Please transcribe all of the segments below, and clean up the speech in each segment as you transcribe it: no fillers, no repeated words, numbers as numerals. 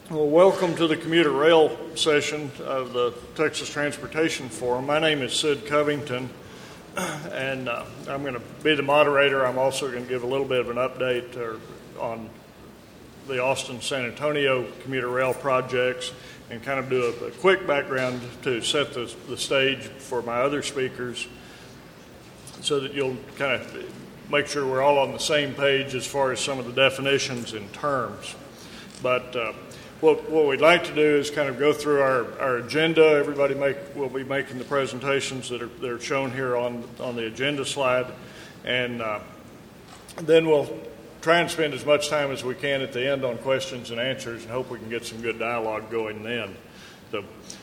Well, welcome to the commuter rail session of the Texas Transportation Forum. My name is Sid Covington, and I'm going to be the moderator. I'm also going to give a little bit of an update on the Austin-San Antonio commuter rail projects and kind of do a quick background to set the stage for my other speakers so that you'll kind of make sure we're all on the same page as far as some of the definitions and terms. But what we'd like to do is kind of go through our agenda. Everybody will be making the presentations that are shown here on the agenda slide, and then we'll try and spend as much time as we can at the end on questions and answers, and hope we can get some good dialogue going then. So,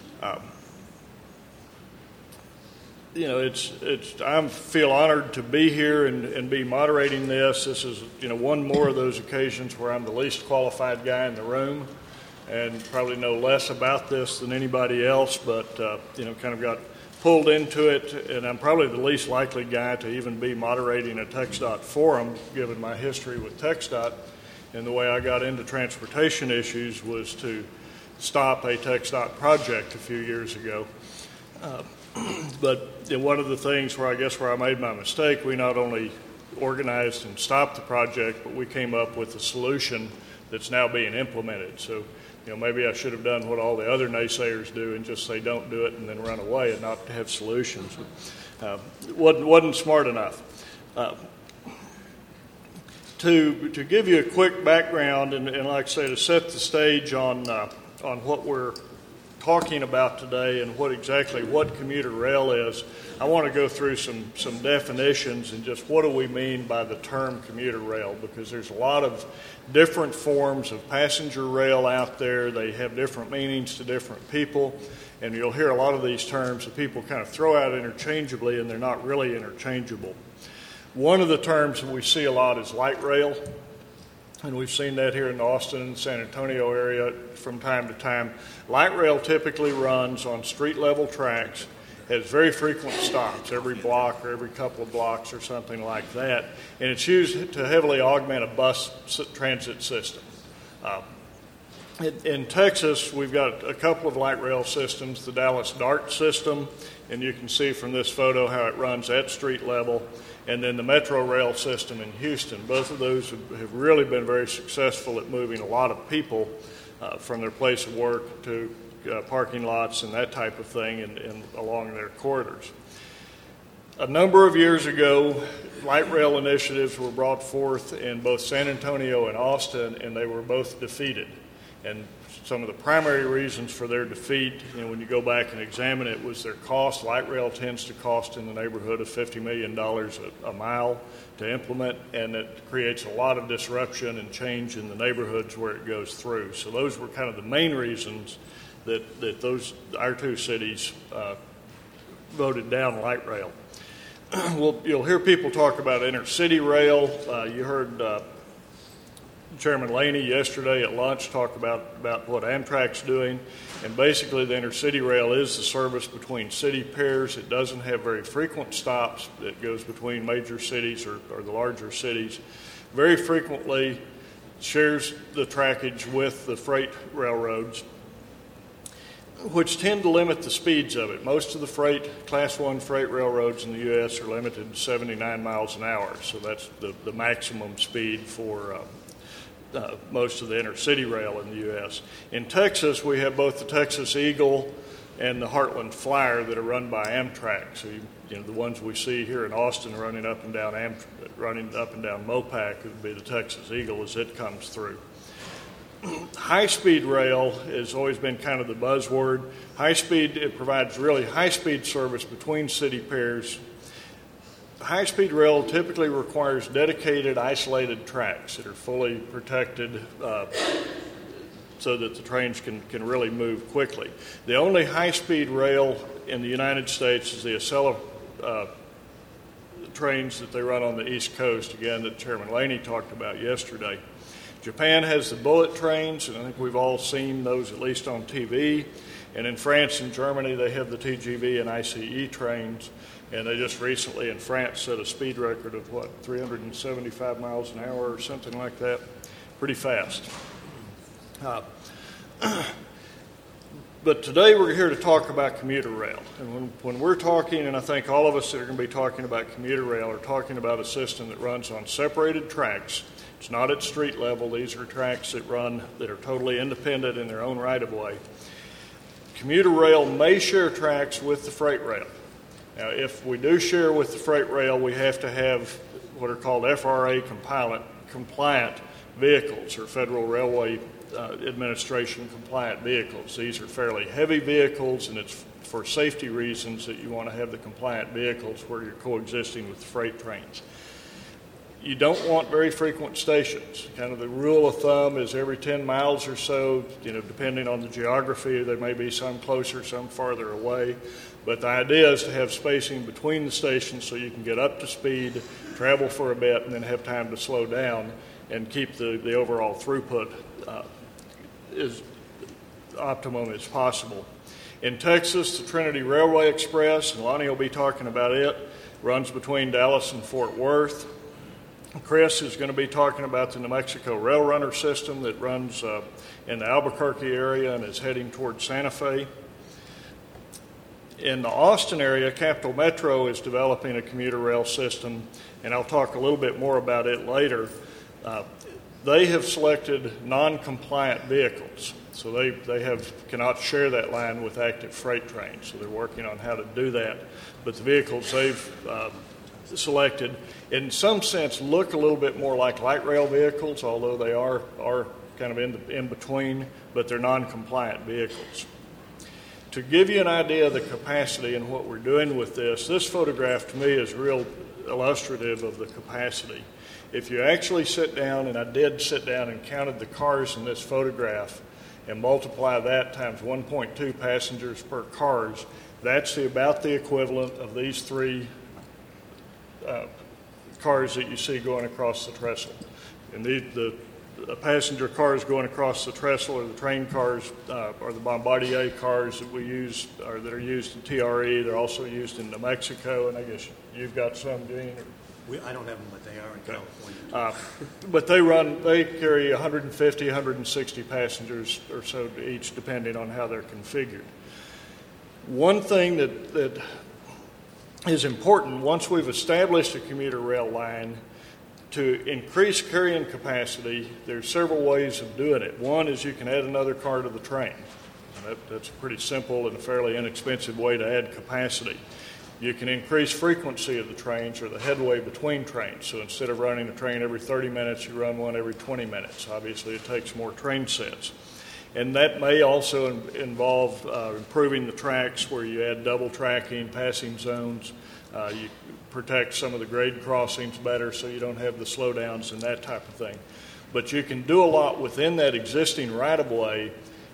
I feel honored to be here and be moderating this. This is one more of those occasions where I'm the least qualified guy in the room, and probably know less about this than anybody else, but kind of got pulled into it, and I'm probably the least likely guy to even be moderating a TxDOT forum, given my history with TxDOT. And the way I got into transportation issues was to stop a TxDOT project a few years ago. But one of the things where I made my mistake, we not only organized and stopped the project, but we came up with a solution that's now being implemented. So, maybe I should have done what all the other naysayers do and just say don't do it and then run away and not have solutions. Wasn't smart enough. To give you a quick background and like I say, to set the stage on what we're talking about today and what commuter rail is, I want to go through some definitions and just what do we mean by the term commuter rail, because there's a lot of different forms of passenger rail out there. They have different meanings to different people, and you'll hear a lot of these terms that people kind of throw out interchangeably, and they're not really interchangeable. One of the terms that we see a lot is light rail, and we've seen that here in the Austin and San Antonio area from time to time. Light rail typically runs on street-level tracks, has very frequent stops, every block or every couple of blocks or something like that, and it's used to heavily augment a bus transit system. In Texas, we've got a couple of light rail systems, the Dallas DART system, and you can see from this photo how it runs at street level, and then the Metro Rail system in Houston. Both of those have really been very successful at moving a lot of people from their place of work to parking lots and that type of thing and along their corridors. A number of years ago, light rail initiatives were brought forth in both San Antonio and Austin, and they were both defeated. And some of the primary reasons for their defeat, when you go back and examine it, was their cost. Light rail tends to cost in the neighborhood of $50 million a mile to implement, and it creates a lot of disruption and change in the neighborhoods where it goes through. So those were kind of the main reasons that our two cities voted down light rail. Well, you'll hear people talk about intercity rail. You heard Chairman Laney yesterday at lunch talk about what Amtrak's doing, and basically the intercity rail is the service between city pairs. It doesn't have very frequent stops. It goes between major cities or the larger cities. Very frequently shares the trackage with the freight railroads, which tend to limit the speeds of it. Most of the Class 1 freight railroads in the U.S. are limited to 79 miles an hour, so that's the maximum speed for most of the intercity rail in the U.S. In Texas, we have both the Texas Eagle and the Heartland Flyer that are run by Amtrak. So the ones we see here in Austin running up and down Mopac would be the Texas Eagle as it comes through. High-speed rail has always been kind of the buzzword. High-speed, it provides really high-speed service between city pairs. High-speed rail typically requires dedicated, isolated tracks that are fully protected so that the trains can really move quickly. The only high-speed rail in the United States is the Acela trains that they run on the East Coast, again, that Chairman Laney talked about yesterday. Japan has the bullet trains, and I think we've all seen those at least on TV. And in France and Germany, they have the TGV and ICE trains. And they just recently in France set a speed record of 375 miles an hour or something like that. Pretty fast. But today we're here to talk about commuter rail. And when we're talking, and I think all of us that are going to be talking about commuter rail are talking about a system that runs on separated tracks. It's not at street level. These are tracks that are totally independent in their own right-of-way. Commuter rail may share tracks with the freight rail. Now, if we do share with the freight rail, we have to have what are called FRA compliant vehicles, or Federal Railway Administration compliant vehicles. These are fairly heavy vehicles, and it's for safety reasons that you want to have the compliant vehicles where you're coexisting with the freight trains. You don't want very frequent stations. Kind of the rule of thumb is every 10 miles or so, depending on the geography, there may be some closer, some farther away. But the idea is to have spacing between the stations so you can get up to speed, travel for a bit, and then have time to slow down and keep the overall throughput as optimum as possible. In Texas, the Trinity Railway Express, and Lonnie will be talking about it, runs between Dallas and Fort Worth. Chris is going to be talking about the New Mexico Rail Runner system that runs in the Albuquerque area and is heading towards Santa Fe. In the Austin area, Capital Metro is developing a commuter rail system, and I'll talk a little bit more about it later. They have selected non-compliant vehicles, so they cannot share that line with active freight trains, so they're working on how to do that. But the vehicles they've selected, in some sense, look a little bit more like light rail vehicles, although they are kind of in between, but they're non-compliant vehicles. To give you an idea of the capacity and what we're doing with this photograph to me is real illustrative of the capacity. If you actually sit down, and I did sit down and counted the cars in this photograph and multiply that times 1.2 passengers per cars, that's about the equivalent of these three cars that you see going across the trestle. And the passenger cars going across the trestle are the train cars, or the Bombardier cars that we use, or that are used in TRE. They're also used in New Mexico, and I guess you've got some, Gene? I don't have them, but they are in California. But they carry 150, 160 passengers or so each, depending on how they're configured. One thing that is important, once we've established a commuter rail line, to increase carrying capacity, there's several ways of doing it. One is you can add another car to the train. That's a pretty simple and a fairly inexpensive way to add capacity. You can increase frequency of the trains, or the headway between trains. So instead of running a train every 30 minutes, you run one every 20 minutes. Obviously, it takes more train sets. And that may also involve improving the tracks, where you add double tracking, passing zones. You protect some of the grade crossings better so you don't have the slowdowns and that type of thing. But you can do a lot within that existing right-of-way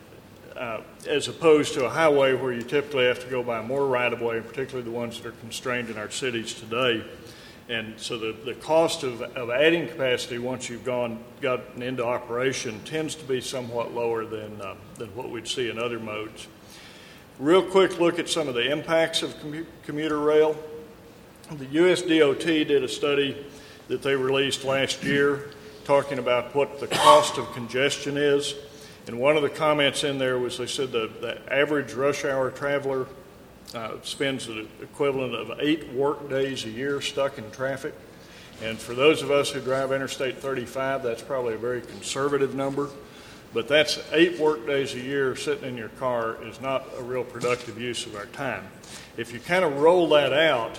as opposed to a highway where you typically have to go by more right-of-way, particularly the ones that are constrained in our cities today. And so the cost of adding capacity once you've gotten into operation tends to be somewhat lower than what we'd see in other modes. Real quick look at some of the impacts of commuter rail. The US DOT did a study that they released last year talking about what the cost of congestion is. And one of the comments in there was they said the average rush hour traveler spends the equivalent of 8 work days a year stuck in traffic. And for those of us who drive Interstate 35, that's probably a very conservative number. But that's 8 work days a year sitting in your car is not a real productive use of our time. If you kind of roll that out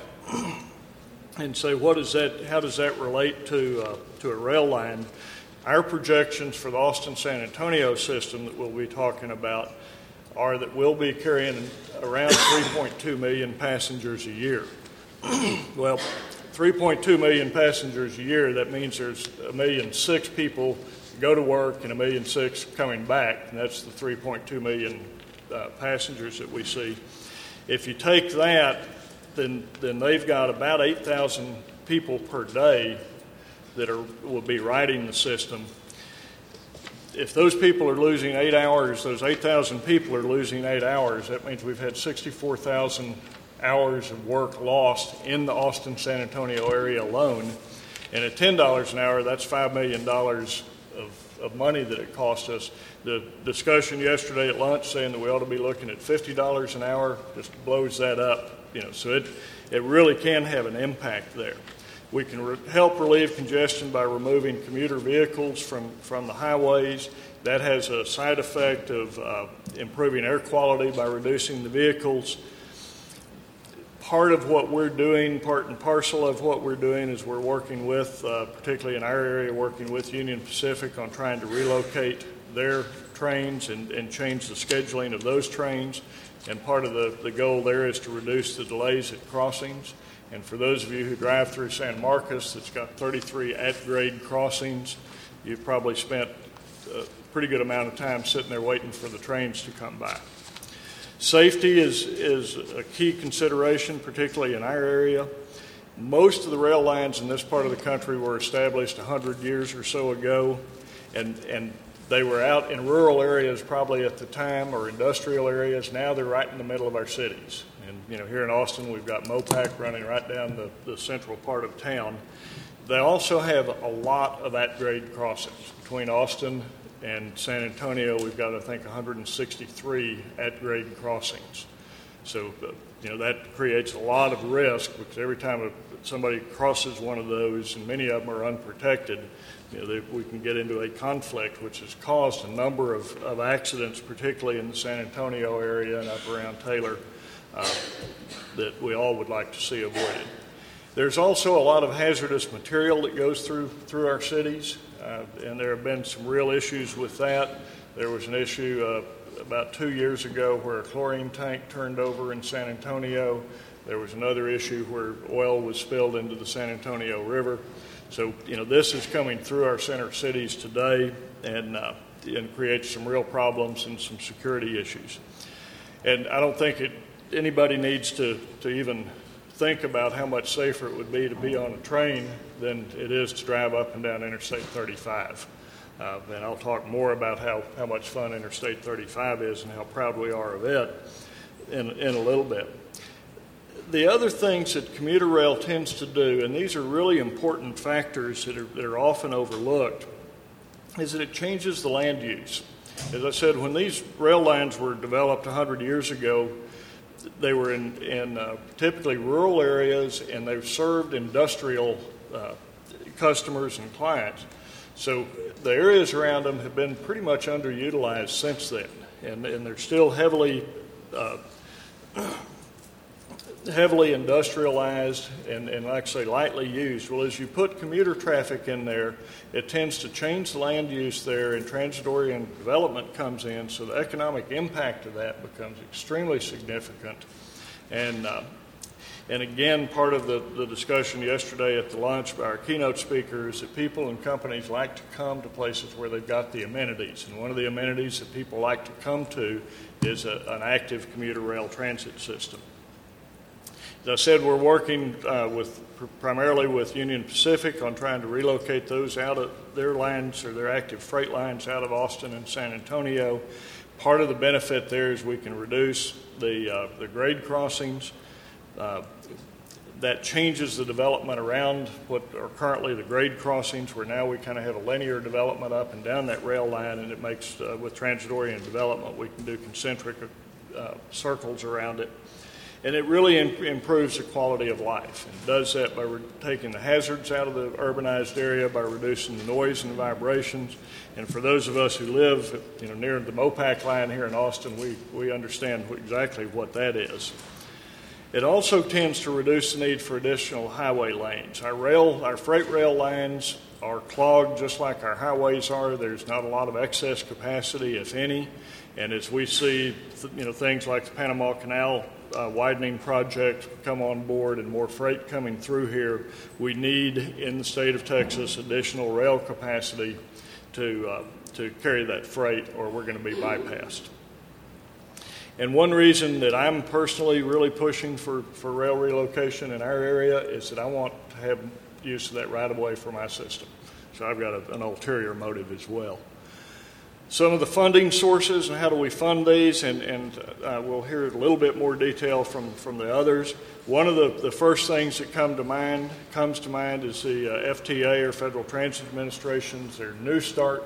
and say, how does that relate to a rail line? Our projections for the Austin-San Antonio system that we'll be talking about are that we'll be carrying around 3.2 million passengers a year. Well, 3.2 million passengers a year, that means there's 1.6 million people go to work and 1.6 million coming back, and that's the 3.2 million passengers that we see. If you take that, then they've got about 8,000 people per day that will be riding the system. If those people are losing 8 hours, those 8,000 people are losing 8 hours, that means we've had 64,000 hours of work lost in the Austin-San Antonio area alone. And at $10 an hour, that's $5 million of money that it cost us. The discussion yesterday at lunch saying that we ought to be looking at $50 an hour just blows that up. So it really can have an impact there. We can help relieve congestion by removing commuter vehicles from the highways. That has a side effect of improving air quality by reducing the vehicles. Part of what we're doing, part and parcel of what we're doing, is we're working with, particularly in our area, working with Union Pacific on trying to relocate their trains and change the scheduling of those trains. And part of the goal there is to reduce the delays at crossings. And for those of you who drive through San Marcos, it's got 33 at-grade crossings. You've probably spent a pretty good amount of time sitting there waiting for the trains to come by. Safety is a key consideration, particularly in our area. Most of the rail lines in this part of the country were established 100 years or so ago, and they were out in rural areas probably at the time, or industrial areas. Now they're right in the middle of our cities. And here in Austin, we've got Mopac running right down the central part of town. They also have a lot of at-grade crossings. Between Austin and San Antonio, we've got, I think, 163 at-grade crossings. So, that creates a lot of risk, because every time somebody crosses one of those, and many of them are unprotected, we can get into a conflict, which has caused a number of accidents, particularly in the San Antonio area and up around Taylor, that we all would like to see avoided. There's also a lot of hazardous material that goes through our cities, and there have been some real issues with that. There was an issue about 2 years ago where a chlorine tank turned over in San Antonio. There was another issue where oil was spilled into the San Antonio River. So, this is coming through our center cities today and creates some real problems and some security issues. And I don't think anybody needs to even think about how much safer it would be to be on a train than it is to drive up and down Interstate 35. And I'll talk more about how much fun Interstate 35 is and how proud we are of it in a little bit. The other things that commuter rail tends to do, and these are really important factors that are often overlooked, is that it changes the land use. As I said, when these rail lines were developed 100 years ago, they were in typically rural areas, and they've served industrial customers and clients. So the areas around them have been pretty much underutilized since then, and they're still heavily industrialized and, like I say, lightly used. Well, as you put commuter traffic in there, it tends to change the land use there, and transit-oriented development comes in, so the economic impact of that becomes extremely significant. And again, part of the discussion yesterday at the lunch by our keynote speaker is that people and companies like to come to places where they've got the amenities. And one of the amenities that people like to come to is an active commuter rail transit system. As I said, we're working primarily with Union Pacific on trying to relocate those out of their lines, or their active freight lines, out of Austin and San Antonio. Part of the benefit there is we can reduce the grade crossings. That changes the development around what are currently the grade crossings, where now we kind of have a linear development up and down that rail line, and it makes, with transit-oriented development, we can do concentric circles around it. And it really improves the quality of life. And does that by taking the hazards out of the urbanized area, by reducing the noise and the vibrations. And for those of us who live near the Mopac line here in Austin, we understand exactly what that is. It also tends to reduce the need for additional highway lanes. Our freight rail lines are clogged just like our highways are. There's not a lot of excess capacity, if any. And as we see, things like the Panama Canal widening project come on board and more freight coming through here, we need in the state of Texas additional rail capacity to carry that freight, or we're going to be bypassed. And one reason that I'm personally really pushing for rail relocation in our area is that I want to have use of that right-of-way for my system. So I've got an ulterior motive as well. Some of the funding sources and how do we fund these, and we'll hear a little bit more detail from the others. One of the first things that comes to mind is the FTA, or Federal Transit Administration's, their New Starts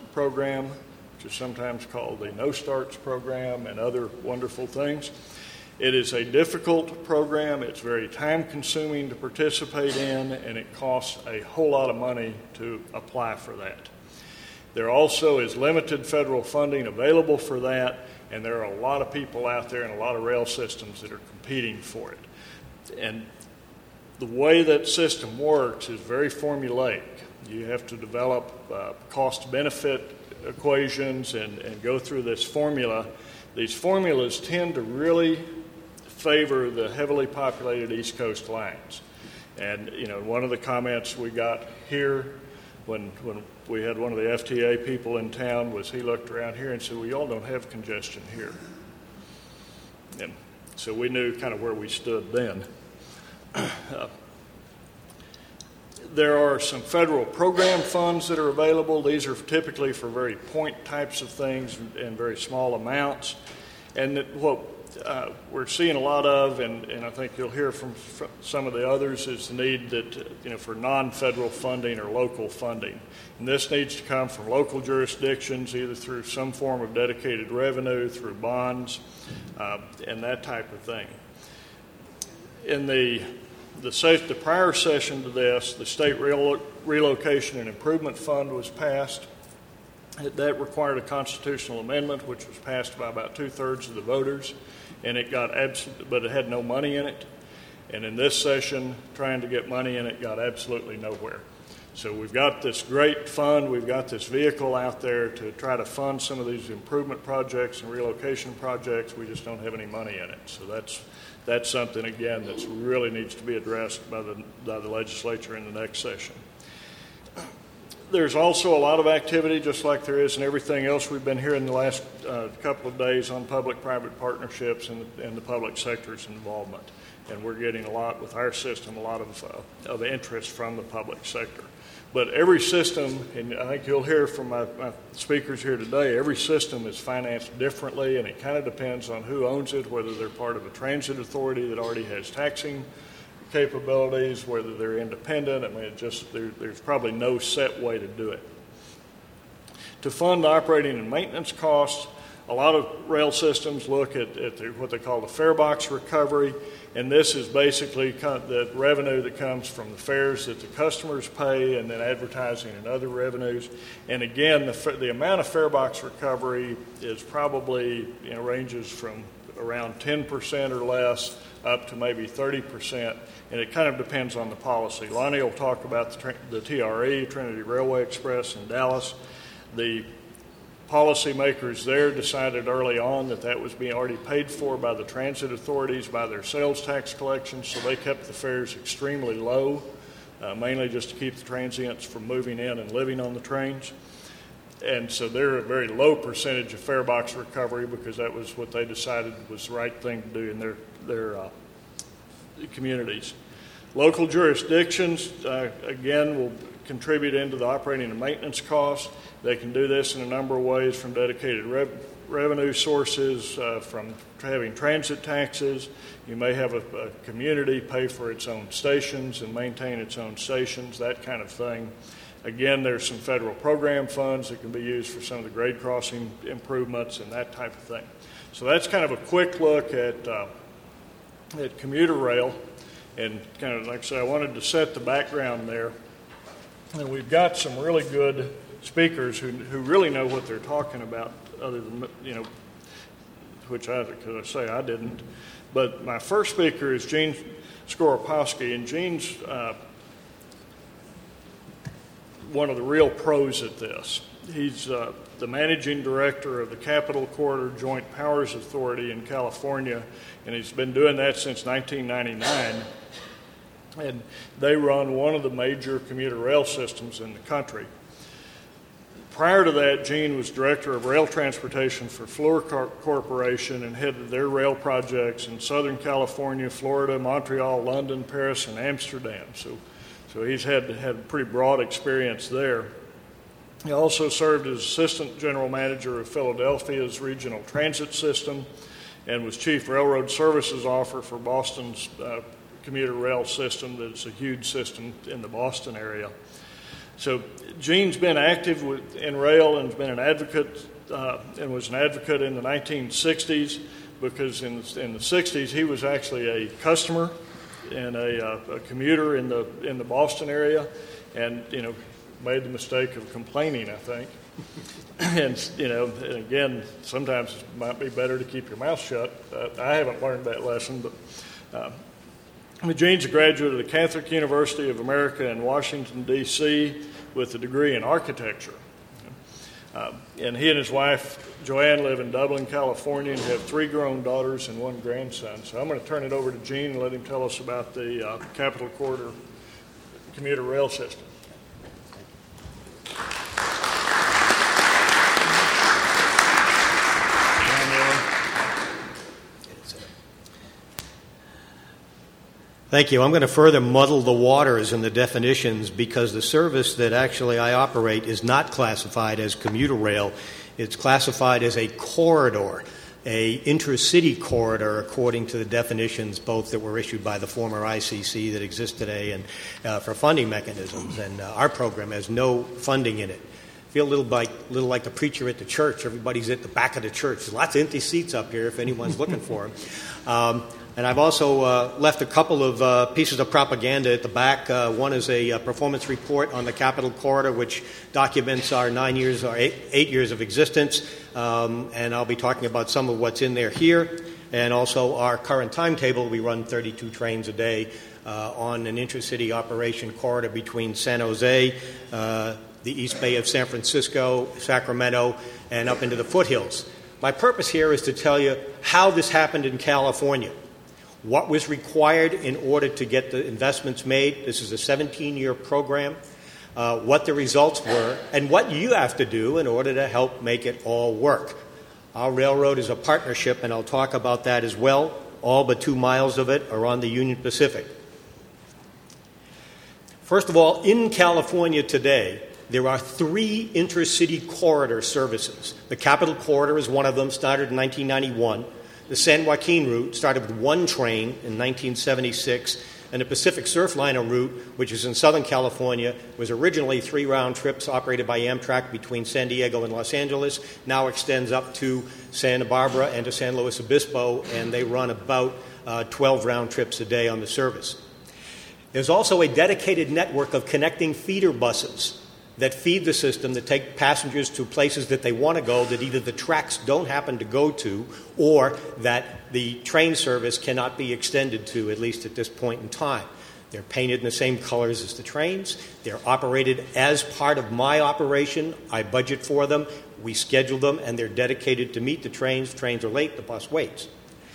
program, which is sometimes called the No Starts program, and other wonderful things. It is a difficult program. It's very time-consuming to participate in, and it costs a whole lot of money to apply for that. There also is limited federal funding available for that, and there are a lot of people out there and a lot of rail systems that are competing for it. And the way that system works is very formulaic. You have to develop cost-benefit equations and go through this formula. These formulas tend to really favor the heavily populated East Coast lines. And, one of the comments we got here when we had one of the FTA people in town was he looked around here and said, well, y'all don't have congestion here. And so we knew kind of where we stood then. There are some federal program funds that are available. These are typically for very point types of things and very small amounts. And what we're seeing a lot of, and I think you'll hear from some of the others, is the need that for non-federal funding or local funding. And this needs to come from local jurisdictions, either through some form of dedicated revenue, through bonds, and that type of thing. In the prior session to this, the State Relocation and Improvement Fund was passed. That required a constitutional amendment, which was passed by about 2/3 of the voters, and but it had no money in it. And in this session, trying to get money in it got absolutely nowhere. So we've got this great fund, we've got this vehicle out there to try to fund some of these improvement projects and relocation projects. We just don't have any money in it. So that's something, again, that really needs to be addressed by the legislature in the next session. There's also a lot of activity, just like there is in everything else we've been hearing the last couple of days on public-private partnerships and the public sector's involvement. And we're getting a lot with our system, a lot of interest from the public sector. But every system, and I think you'll hear from my speakers here today, every system is financed differently, and it kind of depends on who owns it, whether they're part of a transit authority that already has taxing capabilities, whether they're independent. I mean, there's probably no set way to do it. To fund operating and maintenance costs, a lot of rail systems look at what they call the fare box recovery, and this is basically the revenue that comes from the fares that the customers pay and then advertising and other revenues. And again, the amount of fare box recovery is probably ranges from around 10% or less up to maybe 30%, and it kind of depends on the policy. Lonnie will talk about the TRE, Trinity Railway Express in Dallas. The policymakers there decided early on that was being already paid for by the transit authorities, by their sales tax collections, so they kept the fares extremely low, mainly just to keep the transients from moving in and living on the trains. And so they're a very low percentage of fare box recovery because that was what they decided was the right thing to do in their communities. Local jurisdictions, again, will contribute into the operating and maintenance costs. They can do this in a number of ways, from dedicated revenue sources, from having transit taxes. You may have a community pay for its own stations and maintain its own stations, that kind of thing. Again, there's some federal program funds that can be used for some of the grade crossing improvements and that type of thing. So that's kind of a quick look at commuter rail. And kind of, like I said, I wanted to set the background there. And we've got some really good speakers who really know what they're talking about, other than, which I say I didn't. But my first speaker is Gene Skoropowski, and Gene's one of the real pros at this. He's the managing director of the Capital Corridor Joint Powers Authority in California, and he's been doing that since 1999. And they run one of the major commuter rail systems in the country. Prior to that, Gene was director of rail transportation for Fluor Corporation and headed their rail projects in Southern California, Florida, Montreal, London, Paris, and Amsterdam. So he's had pretty broad experience there. He also served as assistant general manager of Philadelphia's regional transit system and was chief railroad services officer for Boston's commuter rail system. That's a huge system in the Boston area. So Gene's been active in rail and has been an advocate and was an advocate in the 1960s, because in the 60s he was actually a customer and a commuter in the Boston area, and made the mistake of complaining, I think. And and again, sometimes it might be better to keep your mouth shut. I haven't learned that lesson, but Gene's a graduate of the Catholic University of America in Washington, D.C., with a degree in architecture. And he and his wife, Joanne, live in Dublin, California, and have 3 grown daughters and 1 grandson. So I'm going to turn it over to Gene and let him tell us about the Capital Corridor commuter rail system. Thank you. I'm going to further muddle the waters in the definitions, because the service that actually I operate is not classified as commuter rail. It's classified as a corridor, a intercity corridor, according to the definitions both that were issued by the former ICC that exist today and for funding mechanisms. And our program has no funding in it. I feel a little like the preacher at the church. Everybody's at the back of the church. There's lots of empty seats up here if anyone's looking for them. And I've also left a couple of pieces of propaganda at the back. One is a performance report on the Capital Corridor, which documents our 9 years or 8 years of existence. And I'll be talking about some of what's in there here. And also our current timetable. We run 32 trains a day on an intercity operation corridor between San Jose, the East Bay of San Francisco, Sacramento, and up into the foothills. My purpose here is to tell you how this happened in California. What was required in order to get the investments made. This is a 17-year program. What the results were, and what you have to do in order to help make it all work. Our railroad is a partnership, and I'll talk about that as well. All but 2 miles of it are on the Union Pacific. First of all, in California today, there are 3 intercity corridor services. The Capital Corridor is one of them, started in 1991. The San Joaquin route started with 1 train in 1976, and the Pacific Surfliner route, which is in Southern California, was originally 3 round trips operated by Amtrak between San Diego and Los Angeles, now extends up to Santa Barbara and to San Luis Obispo, and they run about 12 round trips a day on the service. There's also a dedicated network of connecting feeder buses that feed the system, that take passengers to places that they want to go that either the tracks don't happen to go to or that the train service cannot be extended to, at least at this point in time. They're painted in the same colors as the trains. They're operated as part of my operation. I budget for them. We schedule them, and they're dedicated to meet the trains. Trains are late, the bus waits.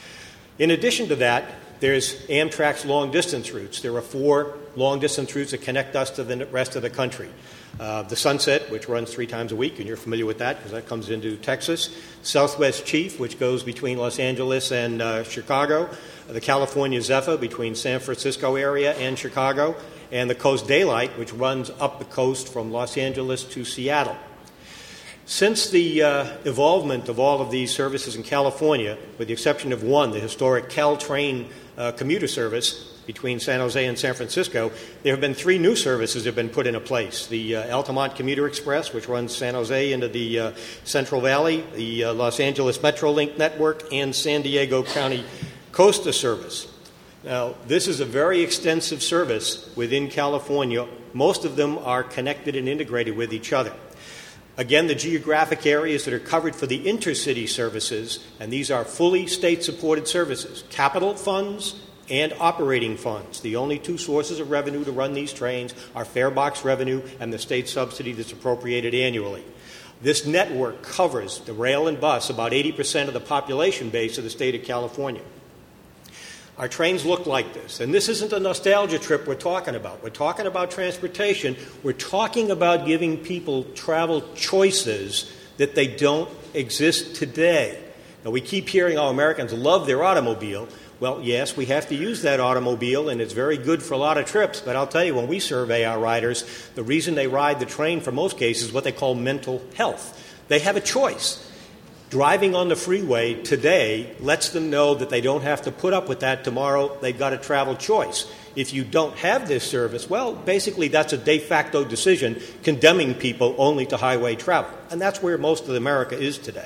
In addition to that, there's Amtrak's long-distance routes. There are 4 long-distance routes that connect us to the rest of the country. The Sunset, which runs 3 times a week, and you're familiar with that because that comes into Texas. Southwest Chief, which goes between Los Angeles and Chicago. The California Zephyr between San Francisco area and Chicago. And the Coast Daylight, which runs up the coast from Los Angeles to Seattle. Since the evolvement of all of these services in California, with the exception of one, the historic Caltrain commuter service between San Jose and San Francisco, there have been 3 new services that have been put into place. The Altamont Commuter Express, which runs San Jose into the Central Valley, the Los Angeles Metrolink Network, and San Diego County Costa Service. Now, this is a very extensive service within California. Most of them are connected and integrated with each other. Again, the geographic areas that are covered for the intercity services, and these are fully state-supported services, capital funds and operating funds. The only 2 sources of revenue to run these trains are fare box revenue and the state subsidy that's appropriated annually. This network covers, the rail and bus, about 80% of the population base of the state of California. Our trains look like this, and this isn't a nostalgia trip we're talking about. We're talking about transportation. We're talking about giving people travel choices that they don't exist today. Now, we keep hearing how Americans love their automobile. Well, yes, we have to use that automobile, and it's very good for a lot of trips. But I'll tell you, when we survey our riders, the reason they ride the train for most cases is what they call mental health. They have a choice. Driving on the freeway today lets them know that they don't have to put up with that tomorrow. They've got a travel choice. If you don't have this service, well, basically that's a de facto decision condemning people only to highway travel. And that's where most of America is today.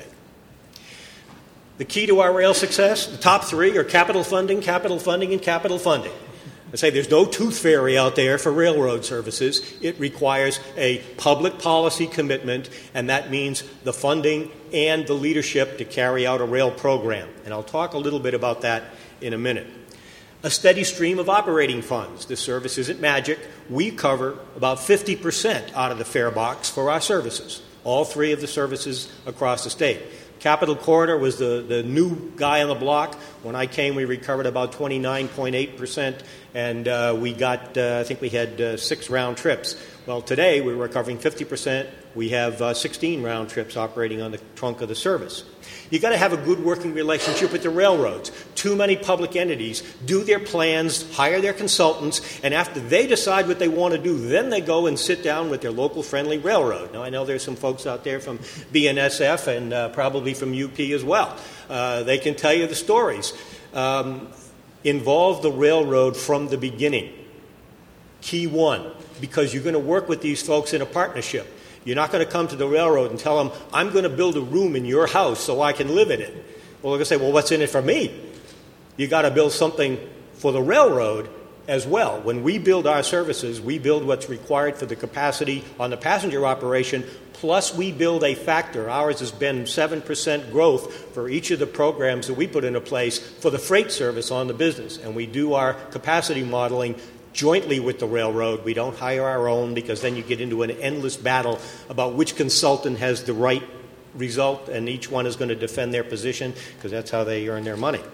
The key to our rail success, the top three are capital funding, and capital funding. I say there's no tooth fairy out there for railroad services. It requires a public policy commitment, and that means the funding and the leadership to carry out a rail program. And I'll talk a little bit about that in a minute. A steady stream of operating funds. This service isn't magic. We cover about 50% out of the fare box for our services, all three of the services across the state. Capital Corridor was the new guy on the block. When I came, we recovered about 29.8%, and we got, I think we had 6 round trips. Well, today we're recovering 50%. We have 16 round trips operating on the trunk of the service. You've got to have a good working relationship with the railroads. Too many public entities do their plans, hire their consultants, and after they decide what they want to do, then they go and sit down with their local friendly railroad. Now, I know there's some folks out there from BNSF and probably from UP as well. They can tell you the stories. Involve the railroad from the beginning. Key one, because you're going to work with these folks in a partnership. You're not going to come to the railroad and tell them, I'm going to build a room in your house so I can live in it. Well, they're going to say, well, what's in it for me? You got to build something for the railroad as well. When we build our services, we build what's required for the capacity on the passenger operation, plus we build a factor. Ours has been 7% growth for each of the programs that we put into place for the freight service on the business. And we do our capacity modeling jointly with the railroad. We don't hire our own because then you get into an endless battle about which consultant has the right result, and each one is going to defend their position because that's how they earn their money.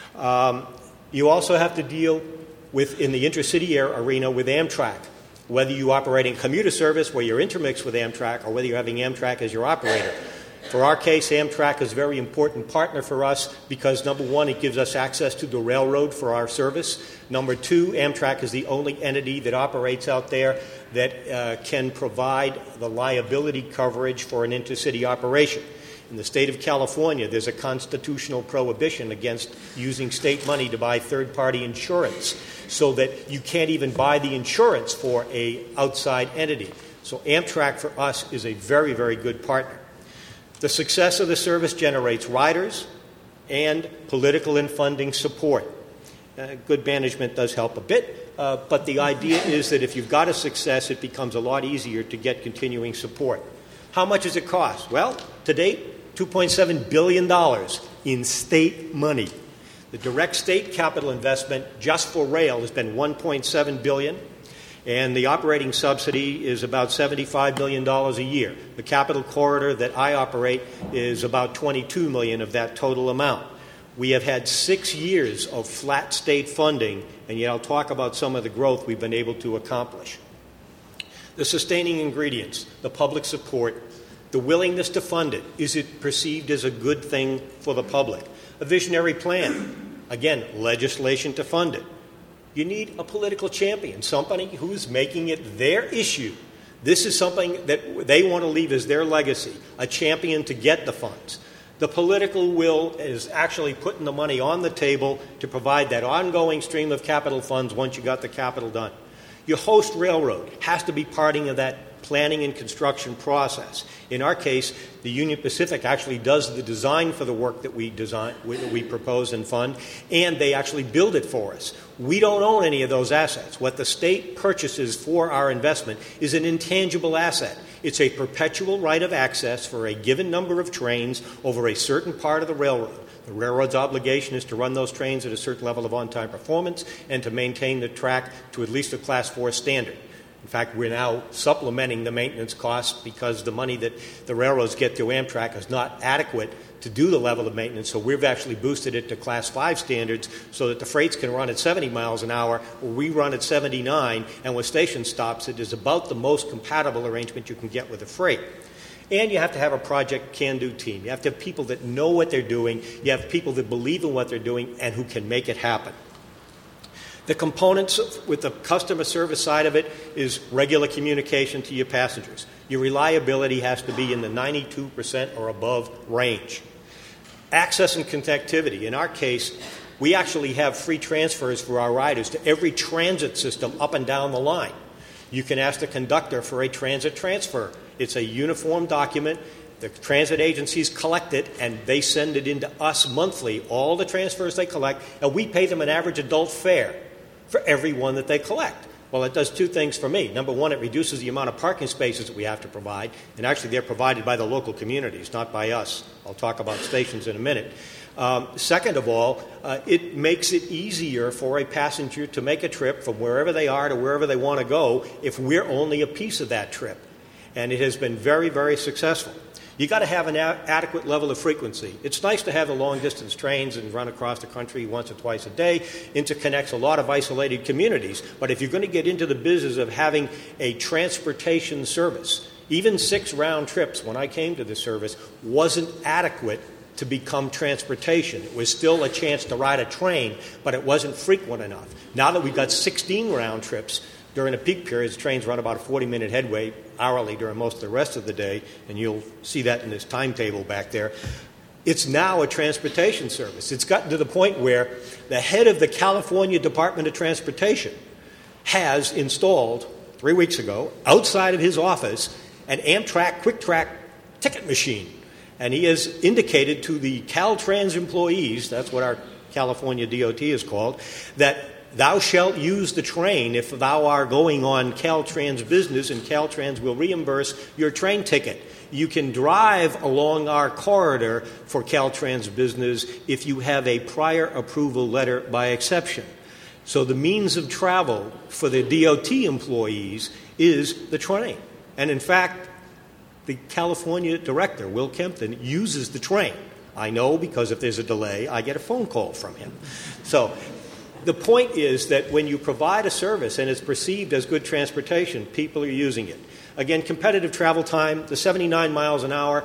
You also have to deal with, in the intercity arena, with Amtrak. Whether you operate in commuter service where you're intermixed with Amtrak or whether you're having Amtrak as your operator. For our case, Amtrak is a very important partner for us because, number one, it gives us access to the railroad for our service. Number two, Amtrak is the only entity that operates out there that can provide the liability coverage for an intercity operation. In the state of California, there's a constitutional prohibition against using state money to buy third-party insurance so that you can't even buy the insurance for an outside entity. So Amtrak for us is a very, very good partner. The success of the service generates riders and political and funding support. Good management does help a bit, but the idea is that if you've got a success, it becomes a lot easier to get continuing support. How much does it cost? Well, to date, $2.7 billion in state money. The direct state capital investment just for rail has been $1.7 billion. And the operating subsidy is about $75 million a year. The Capital Corridor that I operate is about $22 million of that total amount. We have had 6 years of flat state funding, and yet I'll talk about some of the growth we've been able to accomplish. The sustaining ingredients, the public support, the willingness to fund it. Is it perceived as a good thing for the public? A visionary plan. Again, legislation to fund it. You need a political champion, somebody who's making it their issue. This is something that they want to leave as their legacy, a champion to get the funds. The political will is actually putting the money on the table to provide that ongoing stream of capital funds once you got the capital done. Your host railroad has to be part of that planning and construction process. In our case, the Union Pacific actually does the design for the work that we propose and fund, and they actually build it for us. We don't own any of those assets. What the state purchases for our investment is an intangible asset. It's a perpetual right of access for a given number of trains over a certain part of the railroad. The railroad's obligation is to run those trains at a certain level of on-time performance and to maintain the track to at least a Class 4 standard. In fact, we're now supplementing the maintenance costs because the money that the railroads get through Amtrak is not adequate to do the level of maintenance, so we've actually boosted it to Class 5 standards so that the freights can run at 70 miles an hour, or we run at 79, and with station stops, it is about the most compatible arrangement you can get with a freight. And you have to have a project can-do team. You have to have people that know what they're doing. You have people that believe in what they're doing and who can make it happen. The components with the customer service side of it is regular communication to your passengers. Your reliability has to be in the 92% or above range. Access and connectivity. In our case, we actually have free transfers for our riders to every transit system up and down the line. You can ask the conductor for a transit transfer. It's a uniform document. The transit agencies collect it, and they send it into us monthly, all the transfers they collect, and we pay them an average adult fare for every one that they collect. Well, it does two things for me. Number one, it reduces the amount of parking spaces that we have to provide, and actually they're provided by the local communities, not by us. I'll talk about stations in a minute. Second of all, it makes it easier for a passenger to make a trip from wherever they are to wherever they want to go if we're only a piece of that trip. And it has been very, very successful. You got to have an adequate level of frequency. It's nice to have the long-distance trains and run across the country once or twice a day. Interconnects a lot of isolated communities. But if you're going to get into the business of having a transportation service, even 6 round trips when I came to the service wasn't adequate to become transportation. It was still a chance to ride a train, but it wasn't frequent enough. Now that we've got 16 round trips, during the peak periods, trains run about a 40-minute headway hourly during most of the rest of the day, and you'll see that in this timetable back there. It's now a transportation service. It's gotten to the point where the head of the California Department of Transportation has installed, 3 weeks ago, outside of his office, an Amtrak Quick-Track ticket machine. And he has indicated to the Caltrans employees, that's what our California DOT is called, that thou shalt use the train if thou art going on Caltrans business, and Caltrans will reimburse your train ticket. You can drive along our corridor for Caltrans business if you have a prior approval letter by exception. So the means of travel for the DOT employees is the train. And in fact, the California director, Will Kempton, uses the train. I know because if there's a delay, I get a phone call from him. So the point is that when you provide a service and it's perceived as good transportation, people are using it. Again, competitive travel time, the 79 miles an hour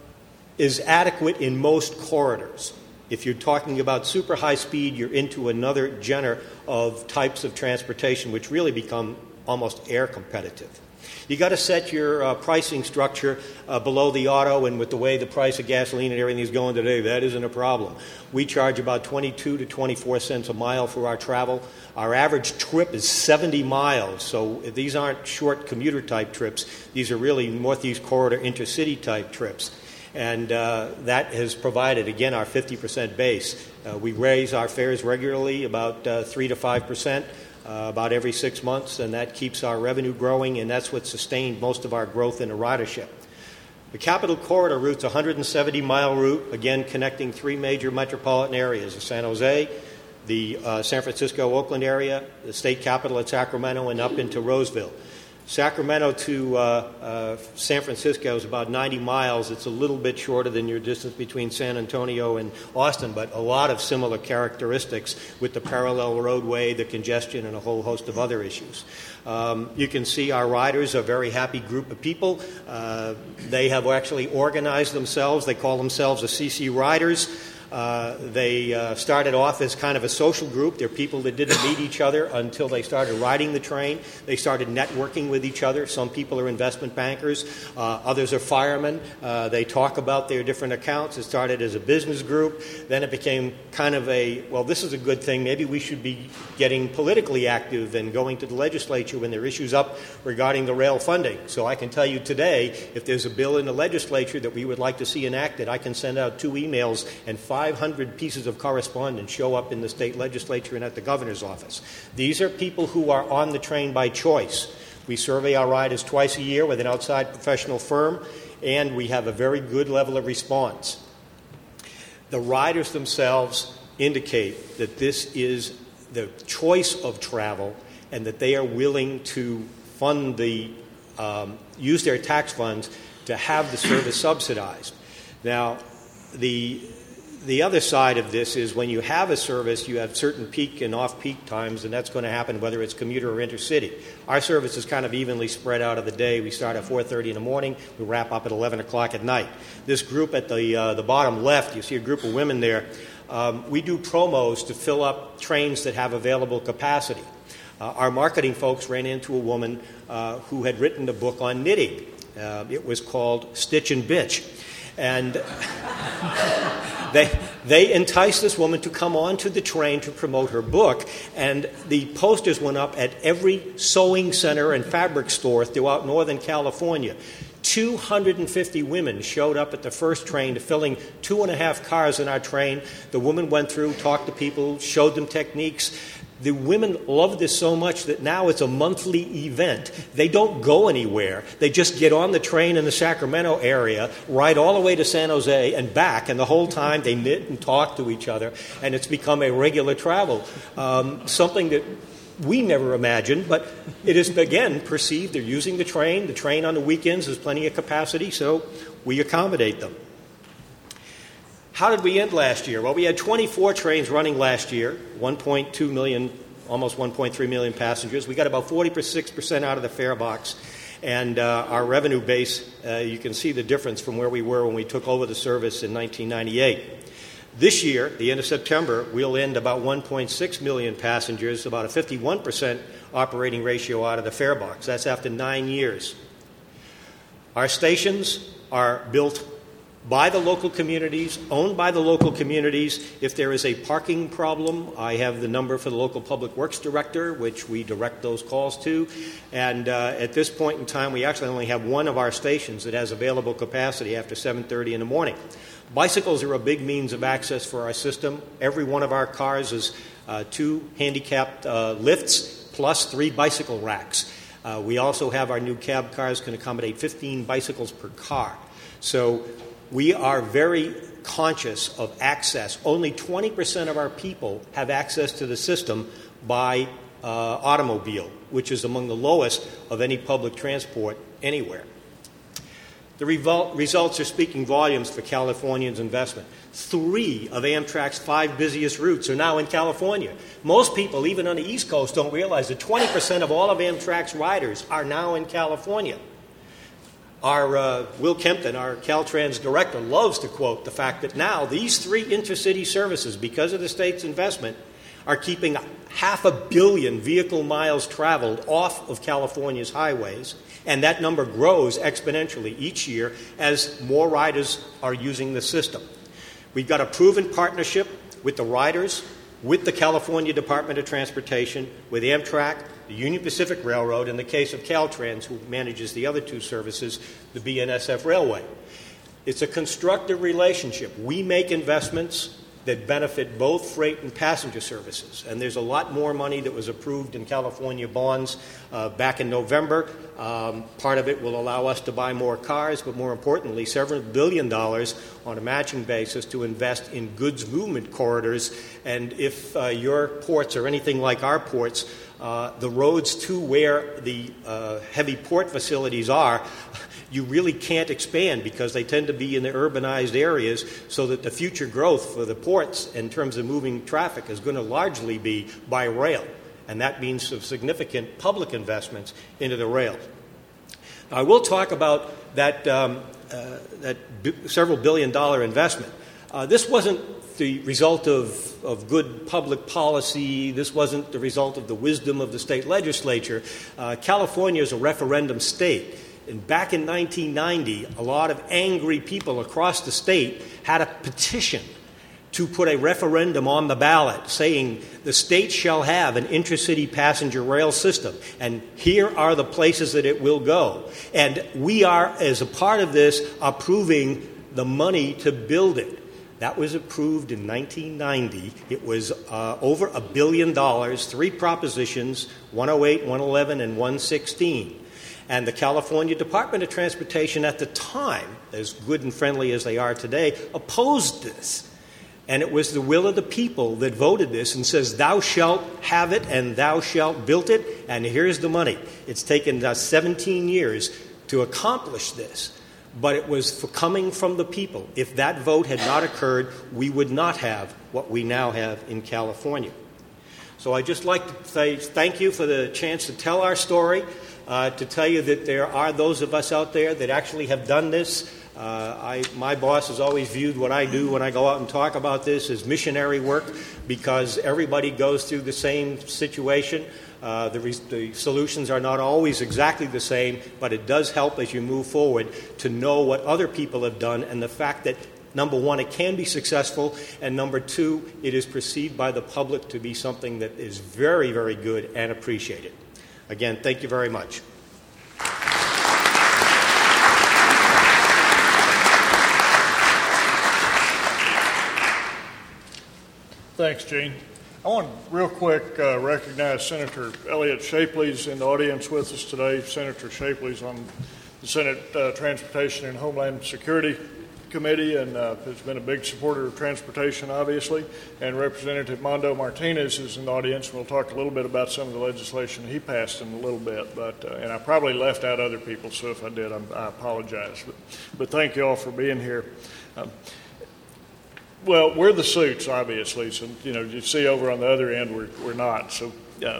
is adequate in most corridors. If you're talking about super high speed, you're into another genre of types of transportation which really become almost air competitive. You got to set your pricing structure below the auto, and with the way the price of gasoline and everything is going today, that isn't a problem. We charge about 22 to 24 cents a mile for our travel. Our average trip is 70 miles, so these aren't short commuter-type trips. These are really Northeast Corridor intercity-type trips. And that has provided, again, our 50% base. We raise our fares regularly, about 3 to 5%. About every 6 months, and that keeps our revenue growing, and that's what sustained most of our growth in the ridership. The Capital Corridor route's a 170-mile route, again connecting 3 major metropolitan areas, the San Jose, the San Francisco-Oakland area, the state capital at Sacramento, and up into Roseville. Sacramento to San Francisco is about 90 miles. It's a little bit shorter than your distance between San Antonio and Austin, but a lot of similar characteristics with the parallel roadway, the congestion, and a whole host of other issues. You can see our riders are a very happy group of people. They have actually organized themselves. They call themselves the CC Riders. They started off as kind of a social group. They're people that didn't meet each other until they started riding the train. They started networking with each other. Some people are investment bankers. Others are firemen. They talk about their different accounts. It started as a business group. Then it became kind of a, well, this is a good thing. Maybe we should be getting politically active and going to the legislature when there are issues up regarding the rail funding. So I can tell you today, if there's a bill in the legislature that we would like to see enacted, I can send out 2 emails and 500 pieces of correspondence show up in the state legislature and at the governor's office. These are people who are on the train by choice. We survey our riders twice a year with an outside professional firm, and we have a very good level of response. The riders themselves indicate that this is the choice of travel and that they are willing to fund use their tax funds to have the service subsidized. Now, the other side of this is when you have a service, you have certain peak and off-peak times, and that's going to happen whether it's commuter or intercity. Our service is kind of evenly spread out of the day. We start at 4:30 in the morning. We wrap up at 11 o'clock at night. This group at the bottom left, you see a group of women there. We do promos to fill up trains that have available capacity. Our marketing folks ran into a woman who had written a book on knitting. It was called Stitch and Bitch. And They enticed this woman to come onto the train to promote her book, and the posters went up at every sewing center and fabric store throughout Northern California. 250 women showed up at the first train, filling 2.5 cars in our train. The woman went through, talked to people, showed them techniques. The women loved this so much that now it's a monthly event. They don't go anywhere. They just get on the train in the Sacramento area, ride all the way to San Jose and back, and the whole time they knit and talk to each other, and it's become a regular travel, something that we never imagined, but it is, again, perceived. They're using the train. The train on the weekends has plenty of capacity, so we accommodate them. How did we end last year? Well, we had 24 trains running last year, 1.2 million, almost 1.3 million passengers. We got about 46% out of the fare box. And our revenue base, you can see the difference from where we were when we took over the service in 1998. This year, the end of September, we'll end about 1.6 million passengers, about a 51% operating ratio out of the fare box. That's after 9 years. Our stations are built by the local communities, owned by the local communities. If there is a parking problem, I have the number for the local public works director, which we direct those calls to. And at this point in time, we actually only have one of our stations that has available capacity after 7:30 in the morning. Bicycles are a big means of access for our system. Every one of our cars is 2 handicapped lifts plus 3 bicycle racks. We also have our new cab cars can accommodate 15 bicycles per car. So we are very conscious of access. Only 20% of our people have access to the system by automobile, which is among the lowest of any public transport anywhere. The results are speaking volumes for Californians' investment. 3 of Amtrak's 5 busiest routes are now in California. Most people, even on the East Coast, don't realize that 20% of all of Amtrak's riders are now in California. Our Will Kempton, our Caltrans director, loves to quote the fact that now these 3 intercity services, because of the state's investment, are keeping 500 million vehicle miles traveled off of California's highways, and that number grows exponentially each year as more riders are using the system. We've got a proven partnership with the riders, with the California Department of Transportation, with Amtrak, the Union Pacific Railroad, in the case of Caltrans, who manages the other 2 services, the BNSF Railway. It's a constructive relationship. We make investments that benefit both freight and passenger services. And there's a lot more money that was approved in California bonds back in November. Part of it will allow us to buy more cars, but more importantly, several $1 billion on a matching basis to invest in goods movement corridors. And if your ports are anything like our ports, the roads to where the heavy port facilities are, you really can't expand because they tend to be in the urbanized areas, so that the future growth for the ports in terms of moving traffic is going to largely be by rail. And that means some significant public investments into the rail. Now, I will talk about that several $1 billion investment. This wasn't the result of good public policy. This wasn't the result of the wisdom of the state legislature. California is a referendum state. And back in 1990, a lot of angry people across the state had a petition to put a referendum on the ballot saying the state shall have an intercity passenger rail system, and here are the places that it will go. And we are, as a part of this, approving the money to build it. That was approved in 1990. It was over $1 billion, 3 propositions, 108, 111, and 116. And the California Department of Transportation at the time, as good and friendly as they are today, opposed this. And it was the will of the people that voted this and says, thou shalt have it and thou shalt build it, and here's the money. It's taken us 17 years to accomplish this, but it was coming from the people. If that vote had not occurred, we would not have what we now have in California. So I'd just like to say thank you for the chance to tell our story. To tell you that there are those of us out there that actually have done this. My boss has always viewed what I do when I go out and talk about this as missionary work, because everybody goes through the same situation. The solutions are not always exactly the same, but it does help as you move forward to know what other people have done, and the fact that Number one, it can be successful, and number two, it is perceived by the public to be something that is very, very good and appreciated. Again, thank you very much. Thanks, Gene. I want to real quick recognize Senator Elliott Shapley's in the audience with us today. Senator Shapley's on the Senate Transportation and Homeland Security Committee and has been a big supporter of transportation, obviously. And Representative Mondo Martinez is in the audience. We'll talk a little bit about some of the legislation he passed in a little bit. But and I probably left out other people, so if I did, I apologize. But thank you all for being here. Well, we're the suits, obviously. So, you see over on the other end, we're not. So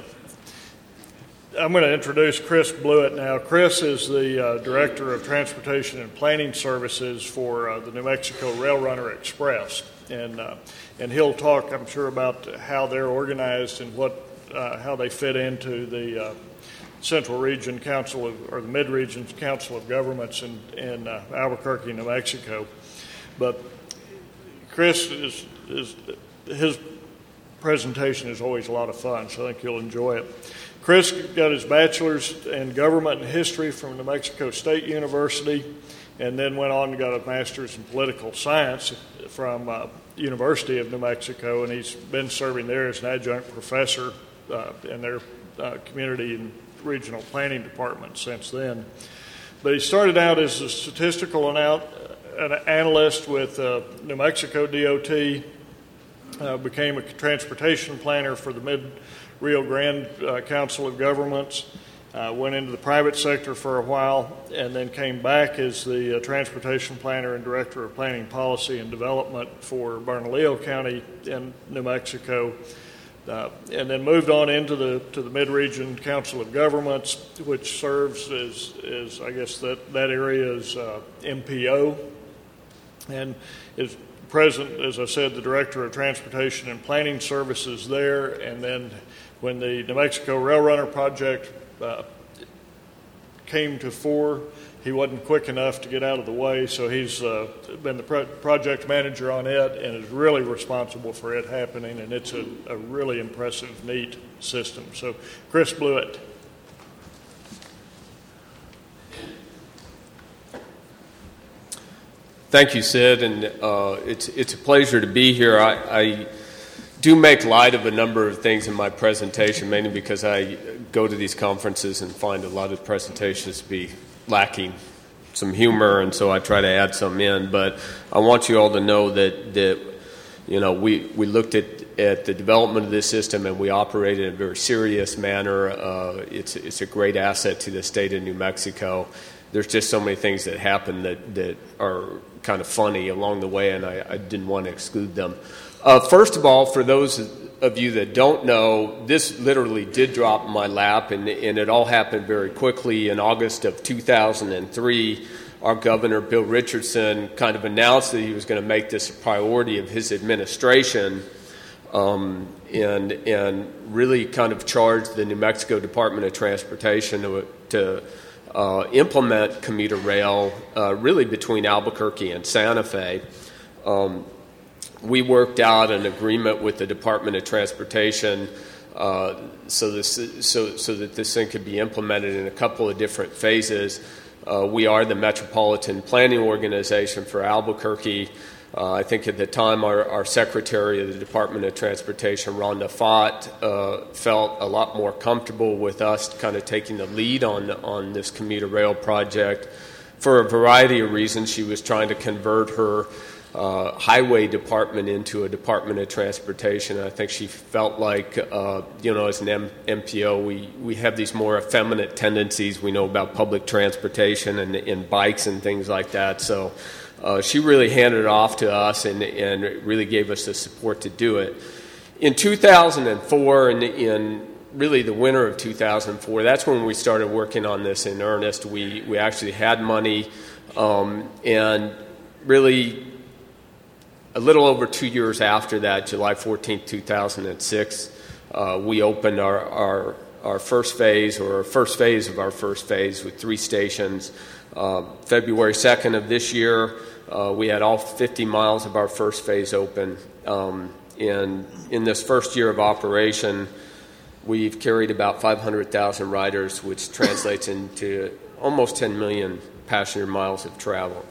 I'm going to introduce Chris Blewett now. Chris is the Director of Transportation and Planning Services for the New Mexico Rail Runner Express. And he'll talk, I'm sure, about how they're organized and how they fit into the Central Region Council or the Mid-Region Council of Governments in Albuquerque, New Mexico. But Chris his presentation is always a lot of fun, so I think you'll enjoy it. Chris got his bachelor's in government and history from New Mexico State University, and then went on and got a master's in political science from University of New Mexico, and he's been serving there as an adjunct professor in their community and regional planning department since then. But he started out as a statistical an analyst with New Mexico DOT, became a transportation planner for the Mid-Rio Grande Council of Governments, went into the private sector for a while, and then came back as the transportation planner and director of planning policy and development for Bernalillo County in New Mexico, and then moved on into the Mid-Region Council of Governments, which serves as I guess that area's MPO, and is present, as I said, the Director of Transportation and Planning Services there. And then when the New Mexico Rail Runner project came to fore, he wasn't quick enough to get out of the way, so he's been the project manager on it and is really responsible for it happening, and it's a really impressive, neat system. So, Chris Blewett. Thank you, Sid, and it's a pleasure to be here. I do make light of a number of things in my presentation, mainly because I go to these conferences and find a lot of presentations to be lacking some humor, and so I try to add some in. But I want you all to know that we looked at the development of this system, and we operate in a very serious manner. It's a great asset to the state of New Mexico. There's just so many things that happen that are kind of funny along the way, and I didn't want to exclude them. First of all, for those of you that don't know, this literally did drop in my lap, and it all happened very quickly. In August of 2003, our governor, Bill Richardson, kind of announced that he was going to make this a priority of his administration, and really kind of charged the New Mexico Department of Transportation to implement commuter rail really between Albuquerque and Santa Fe. We worked out an agreement with the Department of Transportation so that this thing could be implemented in a couple of different phases. We are the Metropolitan Planning Organization for Albuquerque. I think at the time our Secretary of the Department of Transportation, Rhonda Fott, felt a lot more comfortable with us kind of taking the lead on this commuter rail project. For a variety of reasons, she was trying to convert her highway department into a Department of Transportation. I think she felt like, as an MPO, we have these more effeminate tendencies. We know about public transportation and bikes and things like that. So she really handed it off to us and really gave us the support to do it. In 2004, in really the winter of 2004, that's when we started working on this in earnest. We actually had money, and really a little over 2 years after that, July 14, 2006, we opened our our first phase, or first phase of our first phase with 3 stations. February 2nd of this year, we had all 50 miles of our first phase open. And in this first year of operation, we've carried about 500,000 riders, which translates into almost 10 million passenger miles of travel.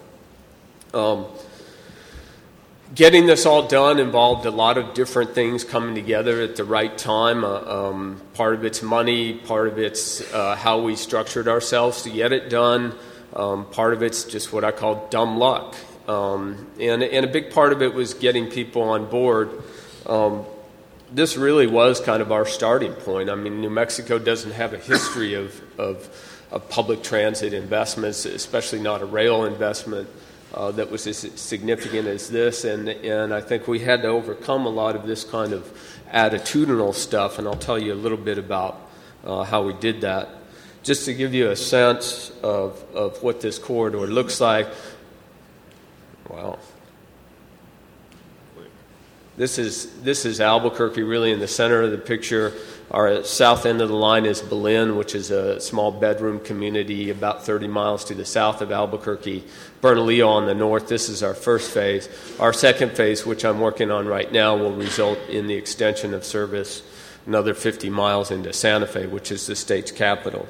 Getting this all done involved a lot of different things coming together at the right time. Part of it's money, part of it's how we structured ourselves to get it done. Part of it's just what I call dumb luck. And a big part of it was getting people on board. This really was kind of our starting point. I mean, New Mexico doesn't have a history of public transit investments, especially not a rail investment that was as significant as this. And I think we had to overcome a lot of this kind of attitudinal stuff, and I'll tell you a little bit about how we did that. Just to give you a sense of what this corridor looks like. Wow. This is Albuquerque, really in the center of the picture. Our south end of the line is Belen, which is a small bedroom community about 30 miles to the south of Albuquerque. Bernalillo on the north. This is our first phase. Our second phase, which I'm working on right now, will result in the extension of service another 50 miles into Santa Fe, which is the state's capital.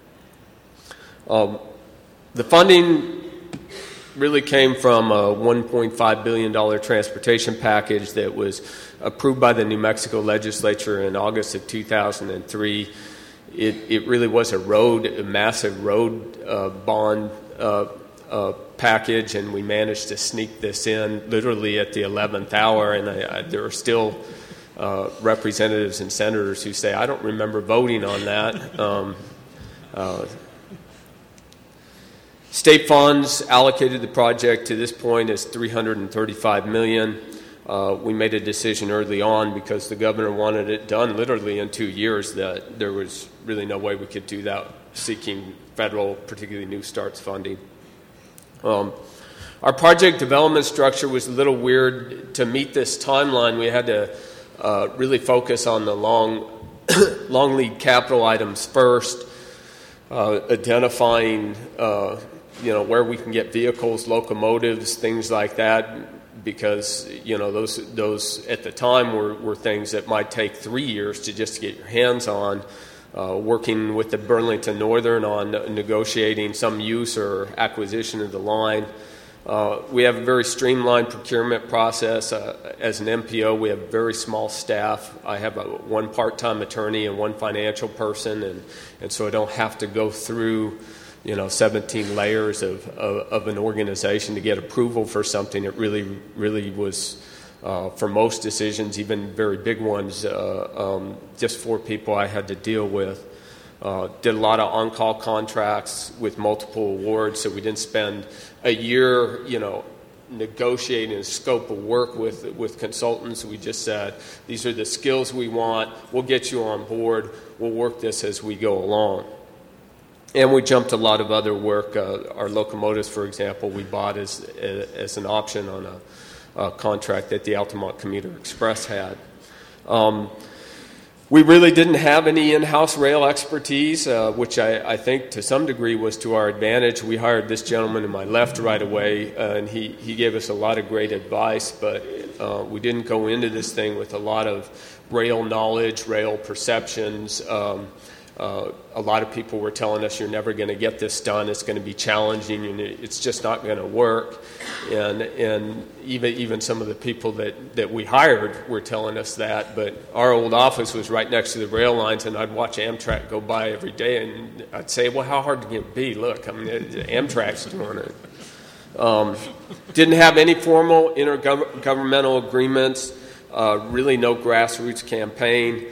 The funding really came from a $1.5 billion transportation package that was approved by the New Mexico legislature in August of 2003. It really was a massive road bond package, and we managed to sneak this in literally at the 11th hour, and there are still representatives and senators who say, I don't remember voting on that. State funds allocated the project to this point is $335 million. We made a decision early on because the governor wanted it done literally in 2 years that there was really no way we could do that seeking federal, particularly New Starts funding. Our project development structure was a little weird. To meet this timeline, we had to really focus on the long lead capital items first, identifying where we can get vehicles, locomotives, things like that, because those at the time were things that might take 3 years to just get your hands on. Working with the Burlington Northern on negotiating some use or acquisition of the line. We have a very streamlined procurement process. As an MPO, we have a very small staff. I have one part-time attorney and one financial person, and so I don't have to go through 17 layers of an organization to get approval for something. It really was, for most decisions, even very big ones, just 4 people I had to deal with. Did a lot of on-call contracts with multiple awards, so we didn't spend a year, negotiating a scope of work with consultants. We just said, these are the skills we want. We'll get you on board. We'll work this as we go along. And we jumped a lot of other work. Our locomotives, for example, we bought as an option on a contract that the Altamont Commuter Express had. We really didn't have any in-house rail expertise, which I think to some degree was to our advantage. We hired this gentleman to my left right away, and he gave us a lot of great advice, but we didn't go into this thing with a lot of rail knowledge, rail perceptions. A lot of people were telling us, you're never going to get this done, it's going to be challenging, and it's just not going to work. And even some of the people that we hired were telling us that. But our old office was right next to the rail lines, and I'd watch Amtrak go by every day, and I'd say, well, how hard can it be? Look, I mean, Amtrak's doing it. Didn't have any formal intergovernmental agreements, really no grassroots campaign.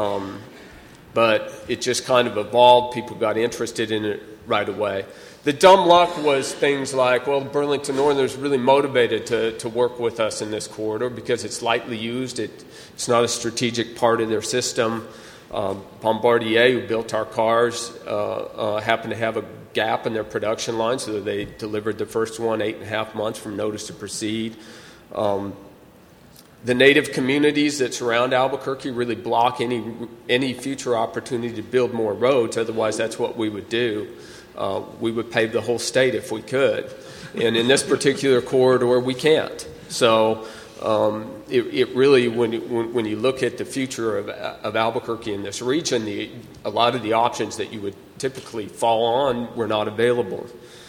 But it just kind of evolved. People got interested in it right away. The dumb luck was things like, well, Burlington Northern is really motivated to work with us in this corridor because it's lightly used. It's not a strategic part of their system. Bombardier, who built our cars, happened to have a gap in their production line, so they delivered the first one 8.5 months from notice to proceed. The native communities that surround Albuquerque really block any future opportunity to build more roads. Otherwise, that's what we would do. We would pave the whole state if we could. And in this particular corridor, we can't. So it really, when you look at the future of Albuquerque in this region, a lot of the options that you would typically fall on were not available.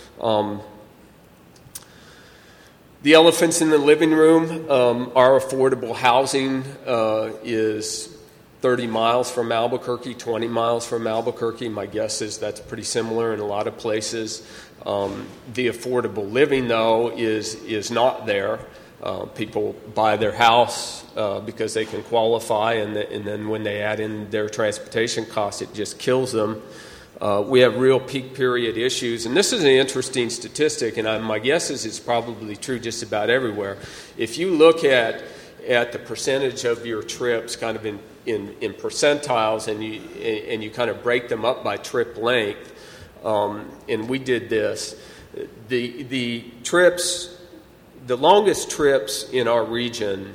The elephants in the living room, our affordable housing is 30 miles from Albuquerque, 20 miles from Albuquerque. My guess is that's pretty similar in a lot of places. The affordable living, though, is not there. People buy their house because they can qualify, and then when they add in their transportation costs, it just kills them. We have real peak period issues, and this is an interesting statistic, and my guess is it's probably true just about everywhere. If you look at the percentage of your trips kind of in percentiles, and you kind of break them up by trip length, and we did this, the longest trips in our region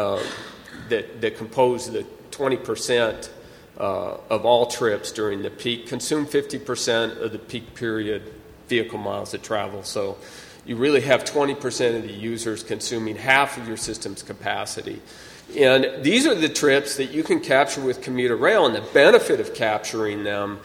that compose the 20% of all trips during the peak consume 50% of the peak period vehicle miles that travel. So you really have 20% of the users consuming half of your system's capacity. And these are the trips that you can capture with commuter rail, and the benefit of capturing them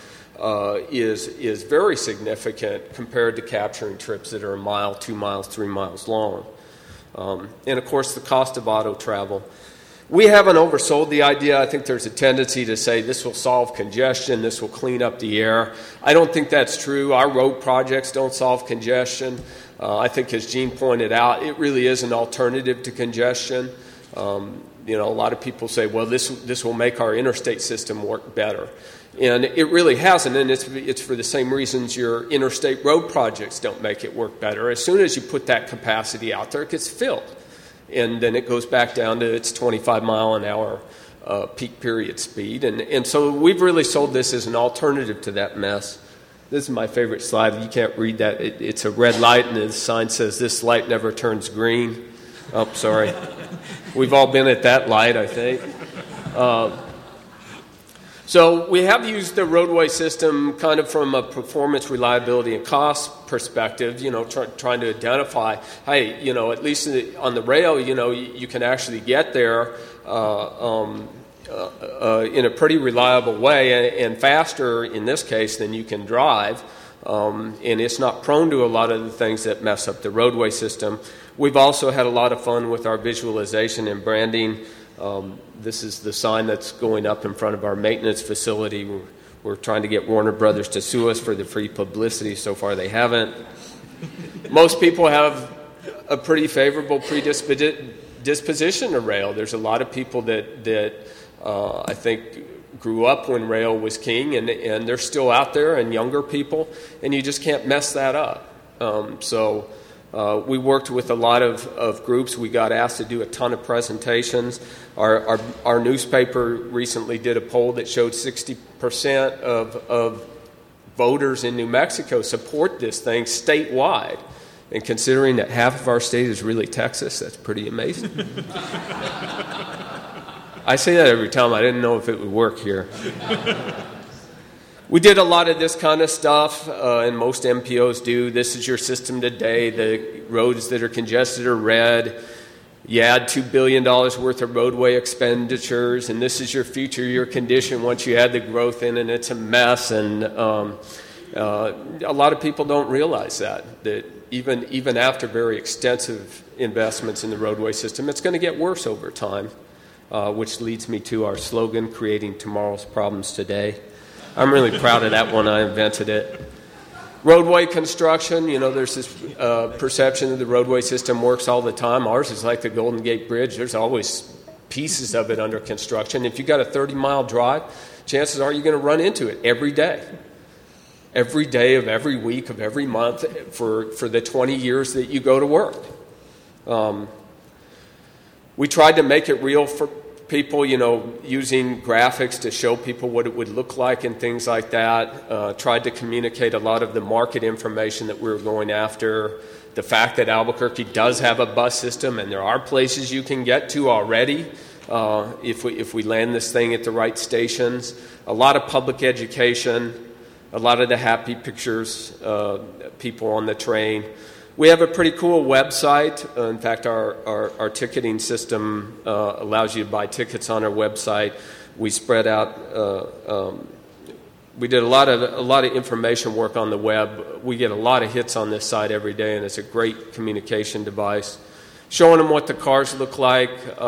is very significant compared to capturing trips that are a mile, 2 miles, 3 miles long. And, of course, the cost of auto travel. We haven't oversold the idea. I think there's a tendency to say this will solve congestion, this will clean up the air. I don't think that's true. Our road projects don't solve congestion. I think, as Gene pointed out, it really is an alternative to congestion. A lot of people say, well, this will make our interstate system work better. And it really hasn't, and it's for the same reasons your interstate road projects don't make it work better. As soon as you put that capacity out there, it gets filled. And then it goes back down to its 25-mile-an-hour peak period speed. And so we've really sold this as an alternative to that mess. This is my favorite slide. You can't read that. It's a red light, and the sign says, "This light never turns green." Oh, sorry. We've all been at that light, I think. So we have used the roadway system kind of from a performance, reliability, and cost perspective, trying to identify, hey, at least on the rail, you can actually get there in a pretty reliable way and faster in this case than you can drive. And it's not prone to a lot of the things that mess up the roadway system. We've also had a lot of fun with our visualization and branding. This is the sign that's going up in front of our maintenance facility. We're trying to get Warner Brothers to sue us for the free publicity. So far, they haven't. Most people have a pretty favorable predisposition to rail. There's a lot of people that I think grew up when rail was king, and they're still out there, and younger people, and you just can't mess that up. We worked with a lot of groups. We got asked to do a ton of presentations. Our newspaper recently did a poll that showed 60% of voters in New Mexico support this thing statewide. And considering that half of our state is really Texas, that's pretty amazing. I say that every time. I didn't know if it would work here. We did a lot of this kind of stuff, and most MPOs do. This is your system today. The roads that are congested are red. You add $2 billion worth of roadway expenditures, and this is your future, your condition once you add the growth in, and it's a mess. And a lot of people don't realize that even after very extensive investments in the roadway system, it's going to get worse over time, which leads me to our slogan, Creating Tomorrow's Problems Today. I'm really proud of that one. I invented it. Roadway construction, there's this perception that the roadway system works all the time. Ours is like the Golden Gate Bridge. There's always pieces of it under construction. If you've got a 30-mile drive, chances are you're going to run into it every day. Every day of every week of every month for the 20 years that you go to work. We tried to make it real for people, using graphics to show people what it would look like and things like that. Tried to communicate a lot of the market information that we were going after. the fact that Albuquerque does have a bus system, and there are places you can get to already if we land this thing at the right stations. A lot of public education, a lot of the happy pictures, people on the train. We have a pretty cool website. In fact, our ticketing system allows you to buy tickets on our website. We spread out. We did a lot of information work on the web. We get a lot of hits on this site every day, and it's a great communication device, showing them what the cars look like.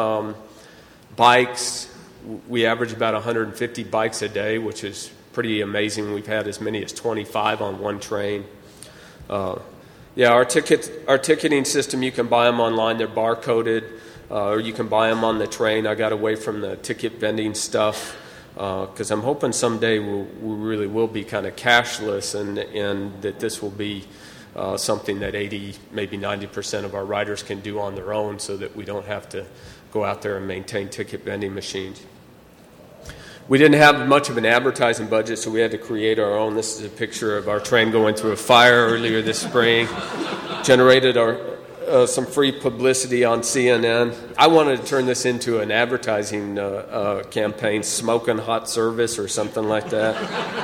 Bikes, we average about 150 bikes a day, which is pretty amazing. We've had as many as 25 on one train. Our ticketing system, you can buy them online. They're barcoded, or you can buy them on the train. I got away from the ticket vending stuff because I'm hoping someday we really will be kind of cashless, and that this will be something that 80, maybe 90% of our riders can do on their own, so that we don't have to go out there and maintain ticket vending machines. We didn't have much of an advertising budget, so we had to create our own. This is a picture of our train going through a fire earlier this spring. Generated some free publicity on CNN. I wanted to turn this into an advertising campaign, smoking hot service or something like that.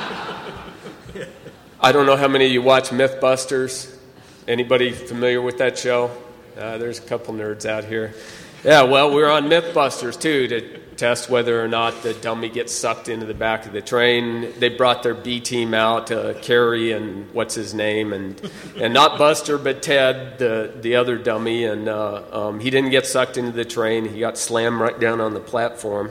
I don't know how many of you watch Mythbusters. Anybody familiar with that show? There's a couple nerds out here. Yeah, well, we're on Mythbusters, too, to test whether or not the dummy gets sucked into the back of the train. They brought their B team out, Kerry and what's his name, and not Buster, but Ted, the other dummy, and he didn't get sucked into the train. He got slammed right down on the platform.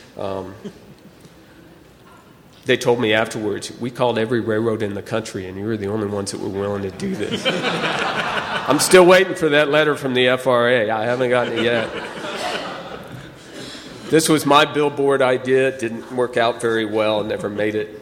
They told me afterwards, we called every railroad in the country, and you were the only ones that were willing to do this. I'm still waiting for that letter from the FRA. I haven't gotten it yet. This was my billboard idea. It didn't work out very well. Never made it.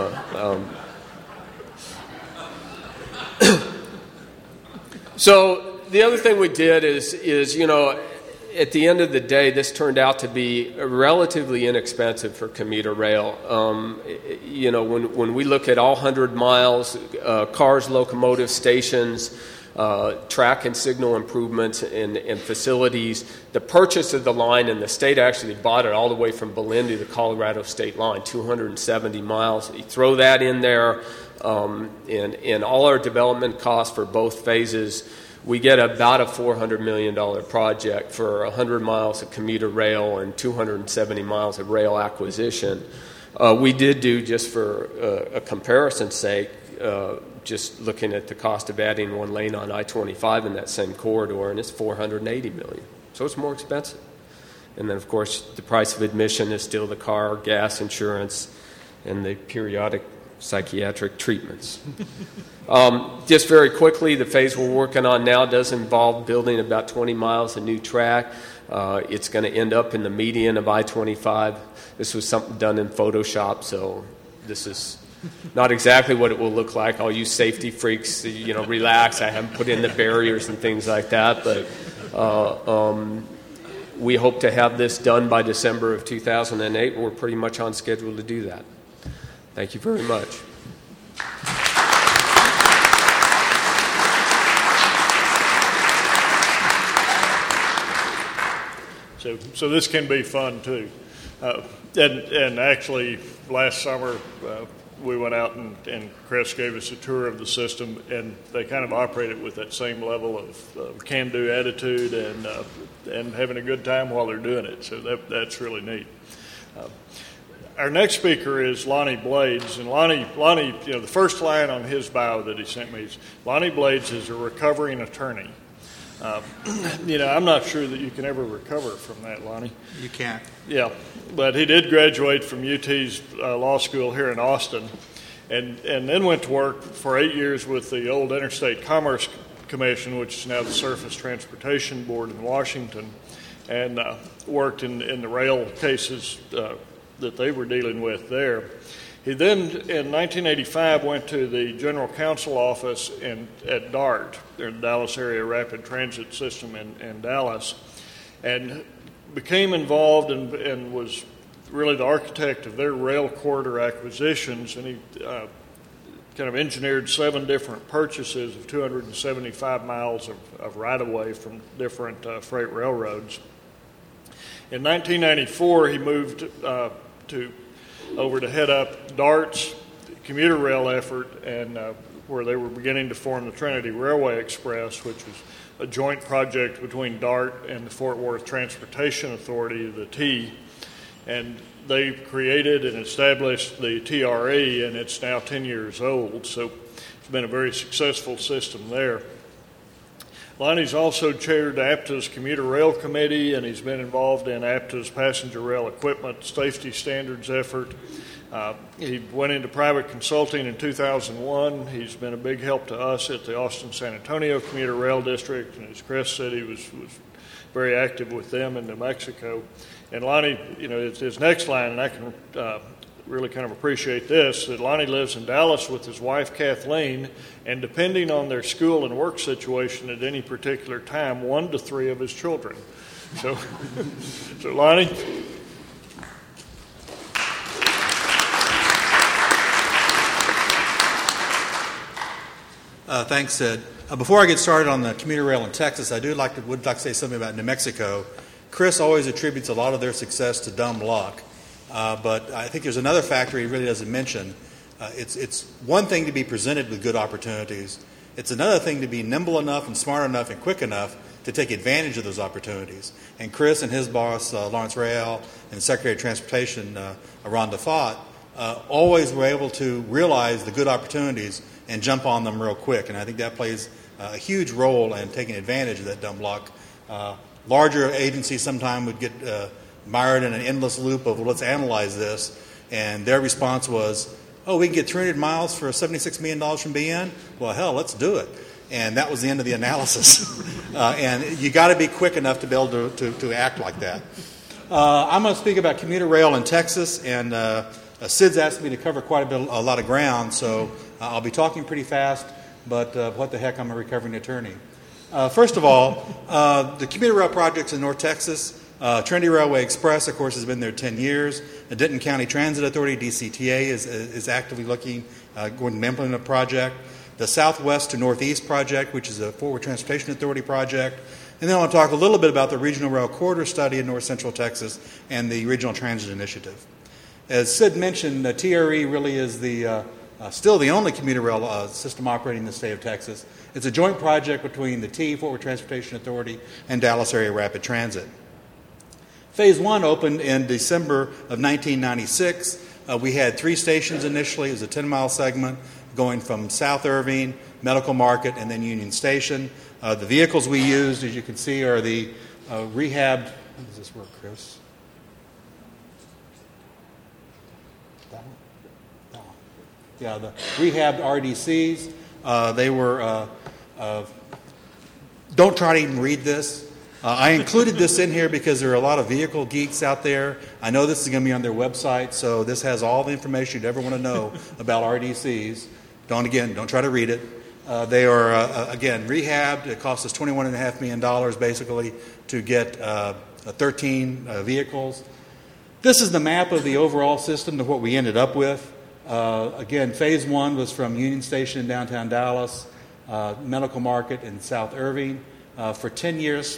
So the other thing we did is at the end of the day, this turned out to be relatively inexpensive for commuter rail. When we look at all 100 miles, cars, locomotives, stations, track and signal improvements and facilities, the purchase of the line, and the state actually bought it all the way from Belen to the Colorado state line, 270 miles. You throw that in there, and all our development costs for both phases, we get about a $400 million project for 100 miles of commuter rail and 270 miles of rail acquisition. We did do, just for a comparison's sake, just looking at the cost of adding one lane on I-25 in that same corridor, and it's $480 million. So it's more expensive. And then, of course, the price of admission is still the car, gas, insurance, and the periodic psychiatric treatments. Just very quickly, the phase we're working on now does involve building about 20 miles of new track. It's going to end up in the median of I-25. This was something done in Photoshop, so this is not exactly what it will look like. All you safety freaks, relax. I haven't put in the barriers and things like that, but we hope to have this done by December of 2008. We're pretty much on schedule to do that. Thank you very much. So this can be fun too, and actually last summer we went out and Chris gave us a tour of the system, and they kind of operate it with that same level of can-do attitude and having a good time while they're doing it. So that's really neat. Our next speaker is Lonnie Blades, and Lonnie, the first line on his bio that he sent me is, Lonnie Blades is a recovering attorney. I'm not sure that you can ever recover from that, Lonnie. You can't. Yeah, but he did graduate from UT's law school here in Austin, and then went to work for 8 years with the old Interstate Commerce Commission, which is now the Surface Transportation Board in Washington, and worked in the rail cases that they were dealing with there. He then, in 1985, went to the General Counsel office at DART, the Dallas Area Rapid Transit System in Dallas, and became involved and was really the architect of their rail corridor acquisitions. And he kind of engineered 7 different purchases of 275 miles of right-of-way from different freight railroads. In 1994, he moved over to head up DART's commuter rail effort, and where they were beginning to form the Trinity Railway Express, which was a joint project between DART and the Fort Worth Transportation Authority, the T. And they created and established the TRE, and it's now 10 years old, so it's been a very successful system there. Lonnie's also chaired APTA's Commuter Rail Committee, and he's been involved in APTA's passenger rail equipment safety standards effort. He went into private consulting in 2001. He's been a big help to us at the Austin-San Antonio Commuter Rail District, and as Chris said, he was very active with them in New Mexico. And Lonnie, his next line, and I can really kind of appreciate this, that Lonnie lives in Dallas with his wife Kathleen, and depending on their school and work situation at any particular time, 1 to 3 of his children. So Lonnie. Thanks, Sid. Before I get started on the commuter rail in Texas, I would like to say something about New Mexico. Chris always attributes a lot of their success to dumb luck, but I think there's another factor he really doesn't mention. It's one thing to be presented with good opportunities. It's another thing to be nimble enough and smart enough and quick enough to take advantage of those opportunities. And Chris and his boss, Lawrence Rael, and Secretary of Transportation, Ron DeFott, always were able to realize the good opportunities and jump on them real quick. And I think that plays a huge role in taking advantage of that dumb luck. Larger agencies sometimes would get mired in an endless loop of, well, let's analyze this. And their response was, oh, we can get 300 miles for $76 million from BN? Well, hell, let's do it. And that was the end of the analysis. And you got to be quick enough to be able to act like that. I'm going to speak about commuter rail in Texas, and Sid's asked me to cover quite a lot of ground, so I'll be talking pretty fast, but what the heck, I'm a recovering attorney. First of all, the commuter rail projects in North Texas, Trinity Railway Express, of course, has been there 10 years. The Denton County Transit Authority, DCTA, is actively looking, going to implement a project. The Southwest to Northeast project, which is a Fort Worth Transportation Authority project. And then I want to talk a little bit about the Regional Rail Corridor Study in North Central Texas and the Regional Transit Initiative. As Sid mentioned, the TRE really is still the only commuter rail system operating in the state of Texas. It's a joint project between the T, Fort Worth Transportation Authority, and Dallas Area Rapid Transit. Phase 1 opened in December of 1996. We had 3 stations initially. It was a 10-mile segment going from South Irving, Medical Market, and then Union Station. The vehicles we used, as you can see, are the rehabbed... How does this work, Chris? That one? That one. Yeah, the rehabbed RDCs. They were... don't try to even read this. I included this in here because there are a lot of vehicle geeks out there. I know this is going to be on their website, so this has all the information you'd ever want to know about RDCs. Don't try to read it. They are, again, rehabbed. It cost us $21.5 million, basically, to get 13 vehicles. This is the map of the overall system of what we ended up with. Again, Phase 1 was from Union Station in downtown Dallas, Medical Market in South Irving. For 10 years,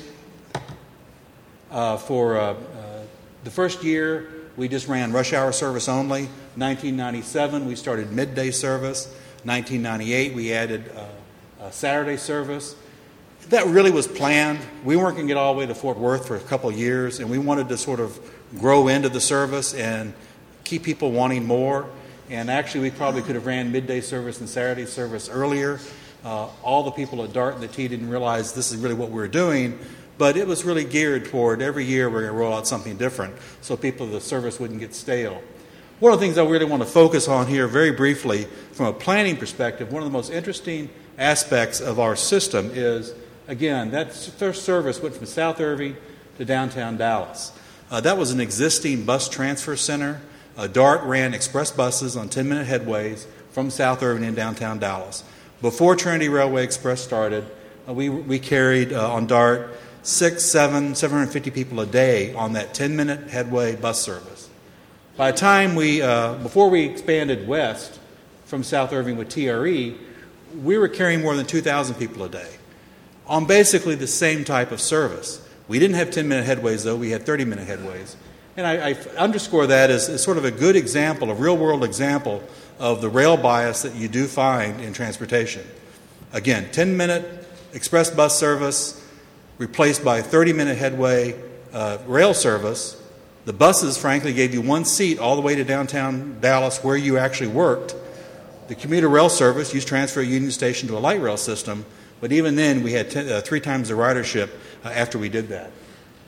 for the first year, we just ran rush hour service only. 1997, we started midday service. 1998, we added Saturday service. That really was planned. We weren't going to get all the way to Fort Worth for a couple of years, and we wanted to sort of grow into the service and keep people wanting more. And actually, we probably could have ran midday service and Saturday service earlier. All the people at DART and the T didn't realize this is really what we were doing, but it was really geared toward every year we're going to roll out something different so the service wouldn't get stale. One of the things I really want to focus on here very briefly from a planning perspective, one of the most interesting aspects of our system is, again, that first service went from South Irving to downtown Dallas. That was an existing bus transfer center. DART ran express buses on 10-minute headways from South Irving and downtown Dallas. Before Trinity Railway Express started, we carried on DART 750 people a day on that 10-minute headway bus service. By the time before we expanded west, from South Irving with TRE, we were carrying more than 2,000 people a day on basically the same type of service. We didn't have 10-minute headways, though. We had 30-minute headways. And I underscore that as sort of a good example, a real-world example of the rail bias that you do find in transportation. Again, 10-minute express bus service replaced by 30-minute headway rail service. The buses, frankly, gave you one seat all the way to downtown Dallas where you actually worked. The commuter rail service used transfer at Union Station to a light rail system, but even then we had 3 times the ridership after we did that.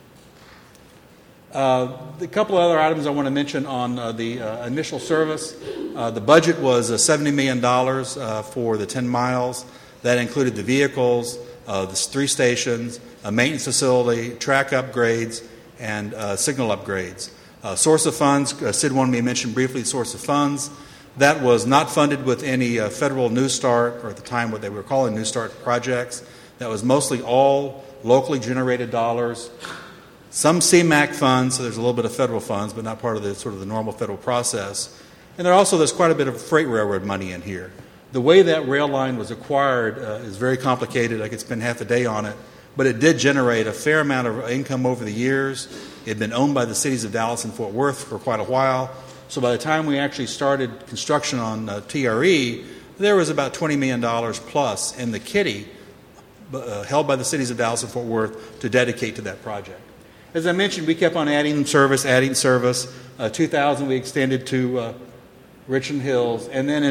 The couple of other items I want to mention on the initial service. The budget was $70 million for the 10 miles. That included the vehicles, the 3 stations, a maintenance facility, track upgrades, and signal upgrades. Source of funds, Sid wanted me to mention briefly source of funds. That was not funded with any federal New Start, or at the time what they were calling New Start projects. That was mostly all locally generated dollars. Some CMAQ funds, so there's a little bit of federal funds, but not part of the sort of the normal federal process. And there's quite a bit of freight railroad money in here. The way that rail line was acquired is very complicated. I could spend half a day on it. But it did generate a fair amount of income over the years. It had been owned by the cities of Dallas and Fort Worth for quite a while. So by the time we actually started construction on TRE, there was about $20 million plus in the kitty held by the cities of Dallas and Fort Worth to dedicate to that project. As I mentioned, we kept on adding service. 2000, we extended to Richland Hills. And then in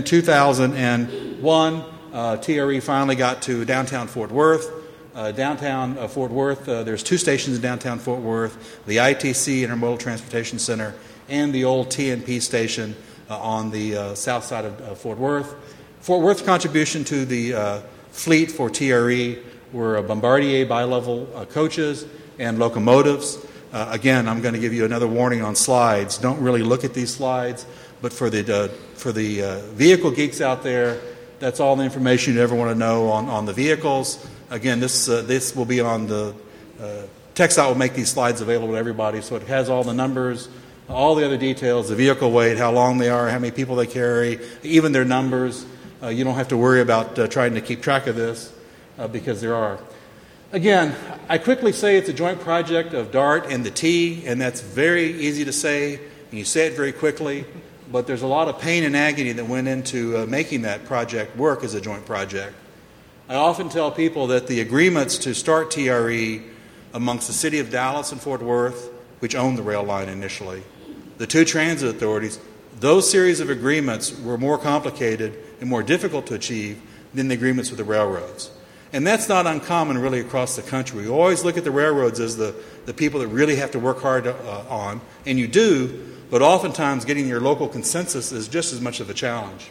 2001, TRE finally got to downtown Fort Worth. Downtown Fort Worth, there's 2 stations in downtown Fort Worth, the ITC, Intermodal Transportation Center, and the old TNP station on the south side of Fort Worth. Fort Worth's contribution to the fleet for TRE were Bombardier bi-level coaches and locomotives. Again, I'm going to give you another warning on slides. Don't really look at these slides, but for the vehicle geeks out there, that's all the information you ever want to know on the vehicles. Again, this will be on the TxDOT will make these slides available to everybody, so it has all the numbers, all the other details, the vehicle weight, how long they are, how many people they carry, even their numbers. You don't have to worry about trying to keep track of this because there are. Again, I quickly say it's a joint project of DART and the T, and that's very easy to say, and you say it very quickly, but there's a lot of pain and agony that went into making that project work as a joint project. I often tell people that the agreements to start TRE amongst the city of Dallas and Fort Worth, which owned the rail line initially, the 2 transit authorities, those series of agreements were more complicated and more difficult to achieve than the agreements with the railroads. And that's not uncommon really across the country. We always look at the railroads as the people that really have to work hard on, and you do, but oftentimes getting your local consensus is just as much of a challenge.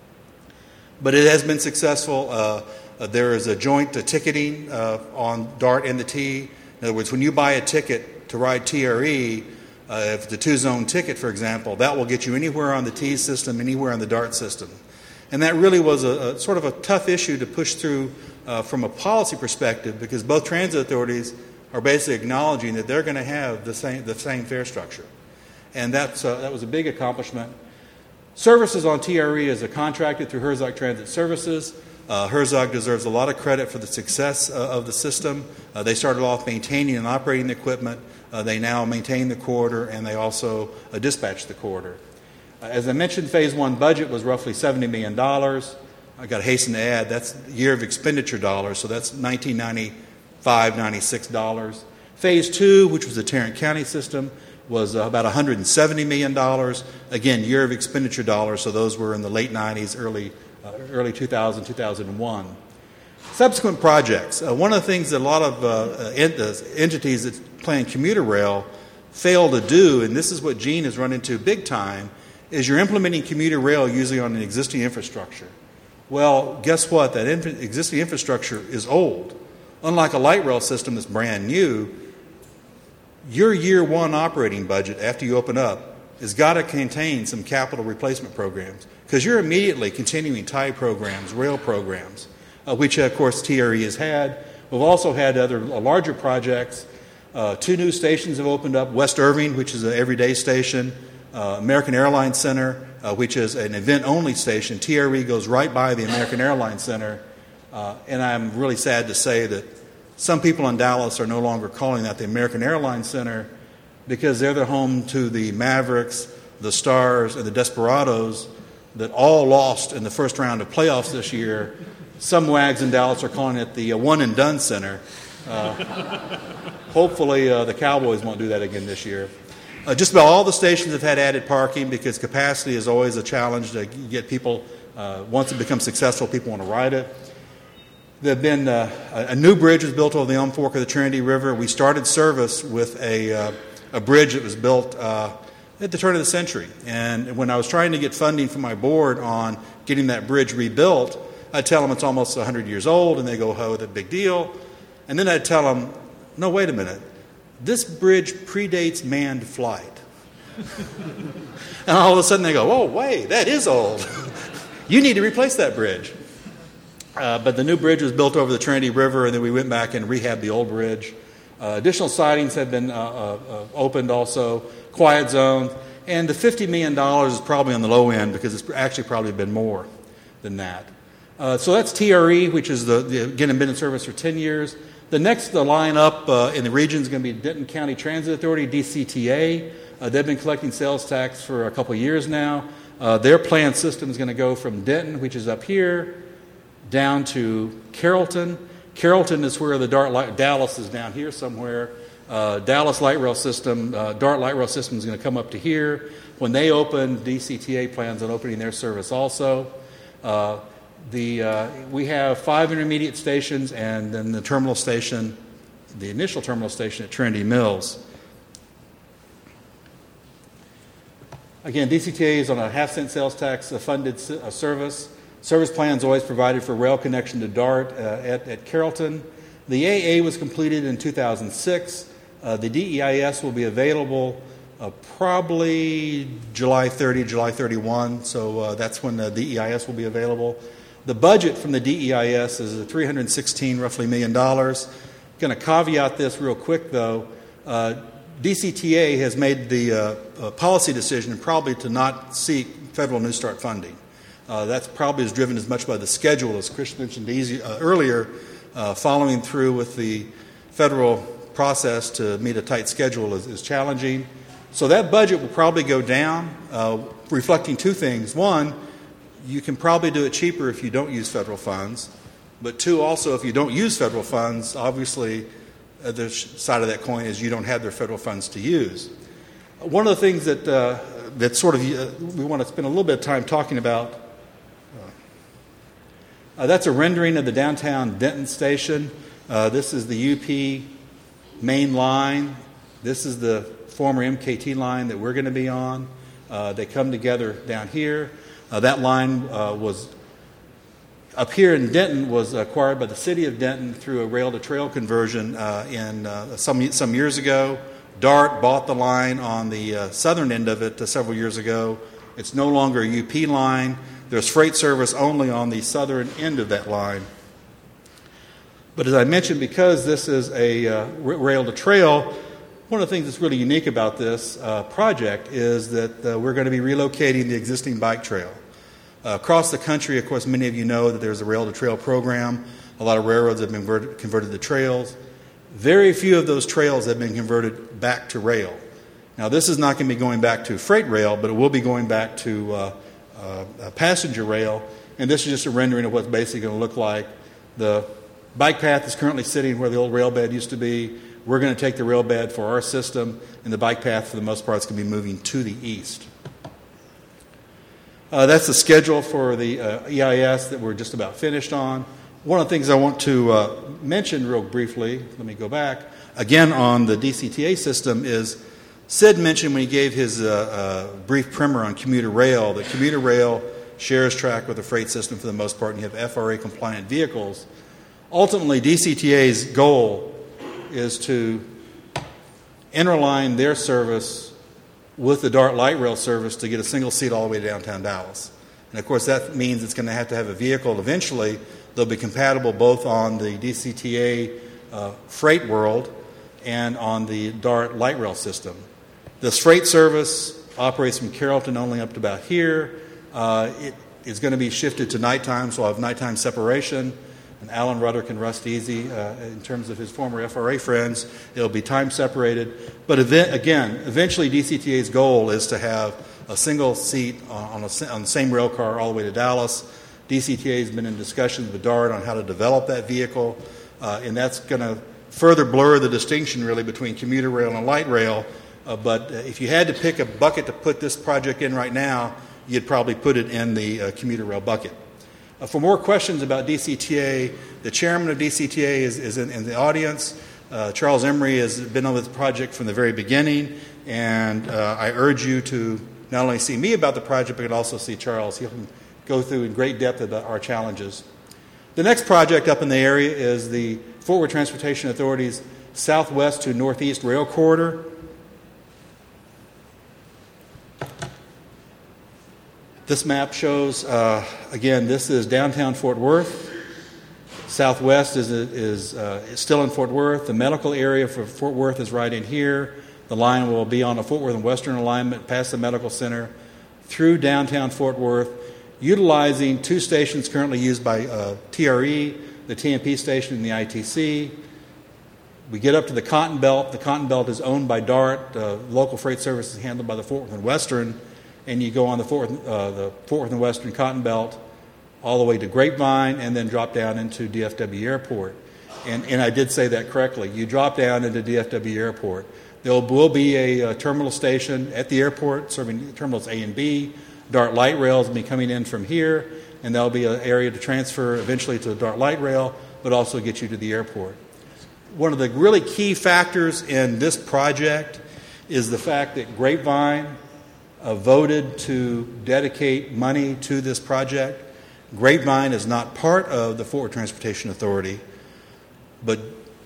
But it has been successful. There is a joint ticketing on DART and the T. In other words, when you buy a ticket to ride TRE, if it's a 2-zone ticket, for example, that will get you anywhere on the T system, anywhere on the DART system. And that really was a sort of a tough issue to push through from a policy perspective, because both transit authorities are basically acknowledging that they're going to have the same fare structure. And that was a big accomplishment. Services on TRE is contracted through Herzog Transit Services. Herzog deserves a lot of credit for the success of the system. They started off maintaining and operating the equipment. They now maintain the corridor, and they also dispatch the corridor. As I mentioned, Phase 1 budget was roughly $70 million. I got to hasten to add, that's year of expenditure dollars, so that's $1995-96. Phase 2, which was the Tarrant County system, was about $170 million. Again, year of expenditure dollars, so those were in the late 90s, early 2000, 2001. Subsequent projects. One of the things that a lot of entities that plan commuter rail fail to do, and this is what Gene has run into big time, is you're implementing commuter rail usually on an existing infrastructure. Well, guess what? That existing infrastructure is old. Unlike a light rail system that's brand new, your year 1 operating budget after you open up has got to contain some capital replacement programs, because you're immediately continuing tie programs, rail programs, which, of course, TRE has had. We've also had other larger projects. 2 new stations have opened up, West Irving, which is an everyday station, American Airlines Center, which is an event-only station. TRE goes right by the American Airlines Center, and I'm really sad to say that some people in Dallas are no longer calling that the American Airlines Center because they're the home to the Mavericks, the Stars, and the Desperados that all lost in the first round of playoffs this year. Some wags in Dallas are calling it the one-and-done center. Hopefully the Cowboys won't do that again this year. Just about all the stations have had added parking because capacity is always a challenge to get people. Once it becomes successful, people want to ride it. There have been a new bridge was built over the Elm Fork of the Trinity River. We started service with a bridge that was built at the turn of the century. And when I was trying to get funding from my board on getting that bridge rebuilt, I'd tell them it's almost 100 years old, and they go, "Oh, that's a big deal." And then I'd tell them, "No, wait a minute. This bridge predates manned flight." And all of a sudden they go, "Oh, wait, that is old. You need to replace that bridge." But the new bridge was built over the Trinity River, and then we went back and rehabbed the old bridge. Additional sidings have been opened also, quiet zones, and the $50 million is probably on the low end because it's actually probably been more than that. So that's TRE, which is again, been in service for 10 years. The next line up in the region is going to be Denton County Transit Authority, DCTA. They've been collecting sales tax for a couple of years now. Their planned system is going to go from Denton, which is up here, down to Carrollton. Carrollton is where the Dallas is down here somewhere. Dallas Light Rail System, DART Light Rail System is going to come up to here. When they open, DCTA plans on opening their service also. We have 5 intermediate stations and then the terminal station, the initial terminal station at Trinity Mills. Again, DCTA is on a half-cent sales tax funded service. Service plans always provided for rail connection to DART at Carrollton. The AA was completed in 2006. The DEIS will be available probably July 30, July 31, so that's when the DEIS will be available. The budget from the DEIS is $316 roughly $1 million. Going to caveat this real quick, though. DCTA has made the policy decision probably to not seek federal New Start funding. That's probably is driven as much by the schedule, as Chris mentioned earlier, following through with the federal process to meet a tight schedule is challenging. So that budget will probably go down, reflecting two things. One, you can probably do it cheaper if you don't use federal funds. But two, also, if you don't use federal funds, obviously, the side of that coin is you don't have their federal funds to use. One of the things that sort of we want to spend a little bit of time talking about, that's a rendering of the downtown Denton station. This is the UP main line. This is the former MKT line that we're going to be on. They come together down here. That line was up here in Denton was acquired by the city of Denton through a rail-to-trail conversion some years ago. DART bought the line on the southern end of it several years ago. It's no longer a UP line. There's freight service only on the southern end of that line. But as I mentioned, because this is a rail-to-trail, one of the things that's really unique about this project is that we're going to be relocating the existing bike trail. Across the country, of course, many of you know that there's a rail-to-trail program. A lot of railroads have been converted to trails. Very few of those trails have been converted back to rail. Now, this is not going to be going back to freight rail, but it will be going back to passenger rail. And this is just a rendering of what's basically going to look like. The bike path is currently sitting where the old rail bed used to be. We're going to take the rail bed for our system, and the bike path, for the most part, is going to be moving to the east. That's the schedule for the EIS that we're just about finished on. One of the things I want to mention real briefly, let me go back, again on the DCTA system is Sid mentioned when he gave his brief primer on commuter rail that commuter rail shares track with the freight system for the most part, and you have FRA-compliant vehicles. Ultimately, DCTA's goal is to interline their service with the DART light rail service to get a single seat all the way to downtown Dallas. And of course that means it's going to have a vehicle eventually. They'll be compatible both on the DCTA freight world and on the DART light rail system. This freight service operates from Carrollton only up to about here. It is going to be shifted to nighttime, so I'll have nighttime separation. And Alan Rudder can rest easy in terms of his former FRA friends. It'll be time separated. But eventually DCTA's goal is to have a single seat on the same rail car all the way to Dallas. DCTA has been in discussions with DART on how to develop that vehicle, and that's going to further blur the distinction really between commuter rail and light rail. But if you had to pick a bucket to put this project in right now, you'd probably put it in the commuter rail bucket. For more questions about DCTA, the chairman of DCTA is in the audience. Charles Emery has been on this project from the very beginning, and I urge you to not only see me about the project, but also see Charles. He can go through in great depth about our challenges. The next project up in the area is the Fort Worth Transportation Authority's southwest to northeast rail corridor. This map shows, again, this is downtown Fort Worth. Southwest is still in Fort Worth. The medical area for Fort Worth is right in here. The line will be on the Fort Worth and Western alignment past the medical center through downtown Fort Worth, utilizing two stations currently used by TRE, the TMP station and the ITC. We get up to the Cotton Belt. The Cotton Belt is owned by DART. Local freight service is handled by the Fort Worth and Western. And you go on the Fort Worth and Western Cotton Belt all the way to Grapevine and then drop down into DFW Airport. And I did say that correctly. You drop down into DFW Airport. There will be a terminal station at the airport serving terminals A and B. DART Light Rails will be coming in from here, and there will be an area to transfer eventually to the DART Light Rail, but also get you to the airport. One of the really key factors in this project is the fact that Grapevine voted to dedicate money to this project. Grapevine is not part of the Fort Worth Transportation Authority, but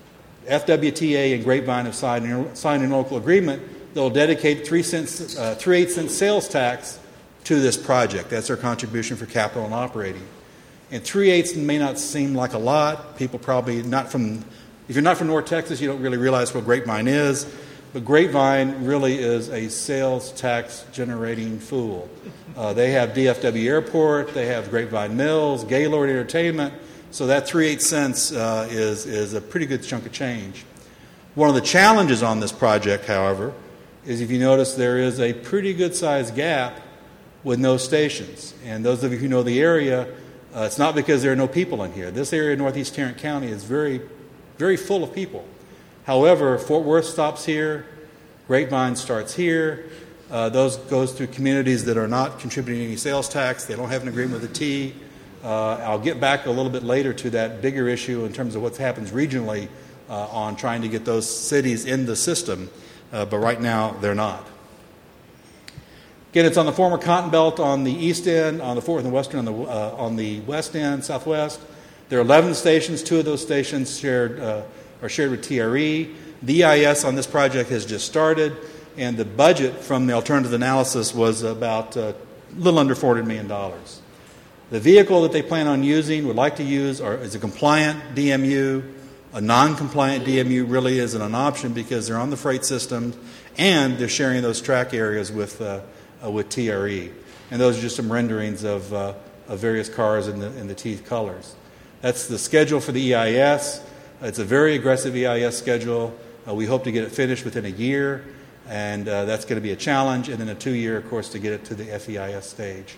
FWTA and Grapevine have signed a local agreement that will dedicate 3.8 cent sales tax to this project. That's their contribution for capital and operating. And 3/8 may not seem like a lot. People probably if you're not from North Texas, you don't really realize what Grapevine is. But Grapevine really is a sales tax generating fool. They have DFW Airport, they have Grapevine Mills, Gaylord Entertainment, so that 3/8 cents is a pretty good chunk of change. One of the challenges on this project, however, is if you notice there is a pretty good sized gap with no stations. And those of you who know the area, it's not because there are no people in here. This area of northeast Tarrant County is very, very full of people. However, Fort Worth stops here, Grapevine starts here. Those goes through communities that are not contributing any sales tax. They don't have an agreement with the T. I'll get back a little bit later to that bigger issue in terms of what happens regionally on trying to get those cities in the system, but right now they're not. Again, it's on the former Cotton Belt on the east end, on the Fort Worth and Western on the west end, southwest. There are 11 stations. 2 of those stations are shared with TRE. The EIS on this project has just started, and the budget from the alternative analysis was about a little under $400 million. The vehicle that they plan on using, would like to use, is a compliant DMU. A non-compliant DMU really isn't an option because they're on the freight system and they're sharing those track areas with TRE. And those are just some renderings of various cars in the T colors. That's the schedule for the EIS. It's a very aggressive EIS schedule. We hope to get it finished within a year, and that's going to be a challenge, and then a 2-year, of course, to get it to the FEIS stage.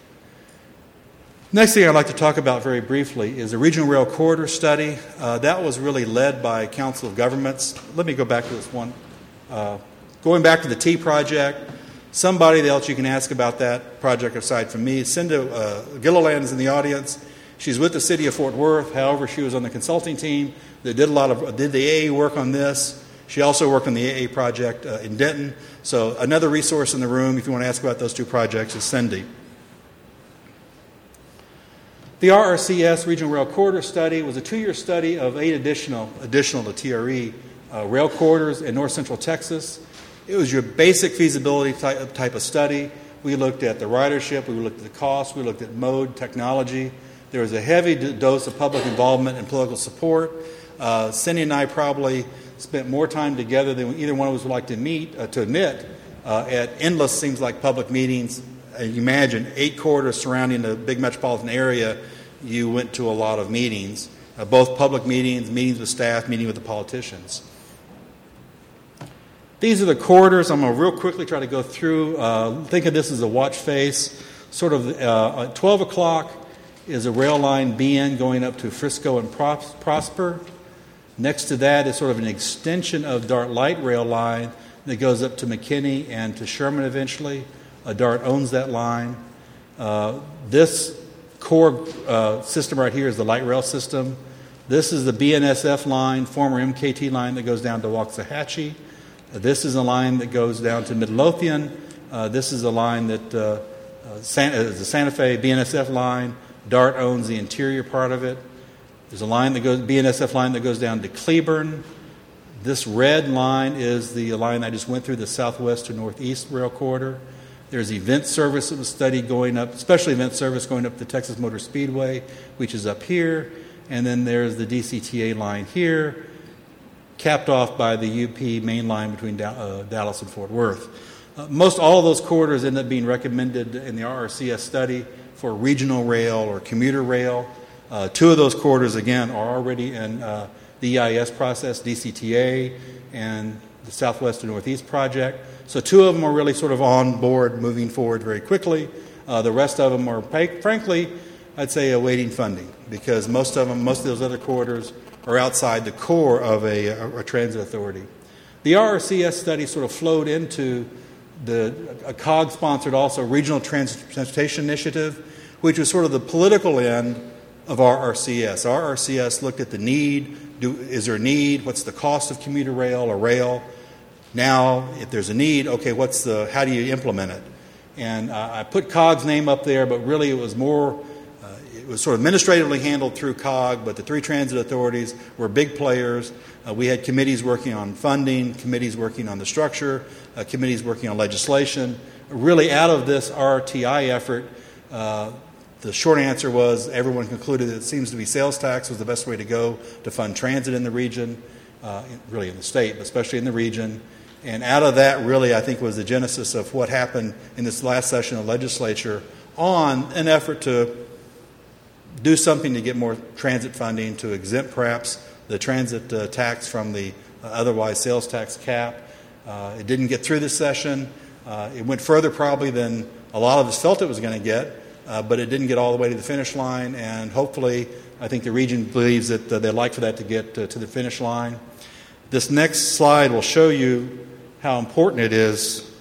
Next thing I'd like to talk about very briefly is the Regional Rail Corridor Study. That was really led by Council of Governments. Let me go back to this one. Going back to the T project, somebody else you can ask about that project aside from me. Cinda Gilliland is in the audience. She's with the City of Fort Worth. However, she was on the consulting team that did the AA work on this. She also worked on the AA project in Denton. So another resource in the room, if you want to ask about those 2 projects, is Cindy. The RRCS Regional Rail Corridor Study was a 2-year study of 8 additional to TRE rail corridors in north central Texas. It was your basic feasibility type of study. We looked at the ridership, we looked at the cost, we looked at mode, technology. There was a heavy dose of public involvement and political support. Cindy and I probably spent more time together than either one of us would like to admit at endless, seems like, public meetings. You imagine 8 corridors surrounding the big metropolitan area, you went to a lot of meetings, both public meetings, meetings with staff, meeting with the politicians. These are the corridors. I'm going to real quickly try to go through. Think of this as a watch face. Sort of at 12 o'clock is a rail line BN going up to Frisco and Prosper. Next to that is sort of an extension of DART light rail line that goes up to McKinney and to Sherman eventually. DART owns that line. This core system right here is the light rail system. This is the BNSF line, former MKT line that goes down to Waxahachie. This is a line that goes down to Midlothian. This is a line that the Santa Fe BNSF line. DART owns the interior part of it. There's a line that goes BNSF line that goes down to Cleburne. This red line is the line I just went through, the southwest to northeast rail corridor. There's event service that was studied going up, special event service going up the Texas Motor Speedway, which is up here. And then there's the DCTA line here, capped off by the UP main line between Dallas and Fort Worth. Most all of those corridors end up being recommended in the RRCS study for regional rail or commuter rail. 2 of those corridors, again, are already in the EIS process, DCTA and the Southwest to Northeast project. So 2 of them are really sort of on board, moving forward very quickly. The rest of them are, frankly, I'd say awaiting funding, because most of those other corridors are outside the core of a transit authority. The RRCS study sort of flowed into a COG-sponsored also Regional Transportation Initiative, which was sort of the political end of RRCS. RRCS looked at the need. Is there a need? What's the cost of commuter rail or rail? Now, if there's a need, okay, how do you implement it? And I put COG's name up there, but really it was sort of administratively handled through COG, but the 3 transit authorities were big players. We had committees working on funding, committees working on the structure, committees working on legislation. Really, out of this RTI effort, the short answer was everyone concluded that it seems to be sales tax was the best way to go to fund transit in the region, really in the state, but especially in the region. And out of that, really, I think, was the genesis of what happened in this last session of the legislature on an effort to do something to get more transit funding, to exempt perhaps the transit tax from the otherwise sales tax cap. It didn't get through this session. It went further probably than a lot of us felt it was going to get, but it didn't get all the way to the finish line, and hopefully I think the region believes that they'd like for that to get to the finish line. This next slide will show you how important it is.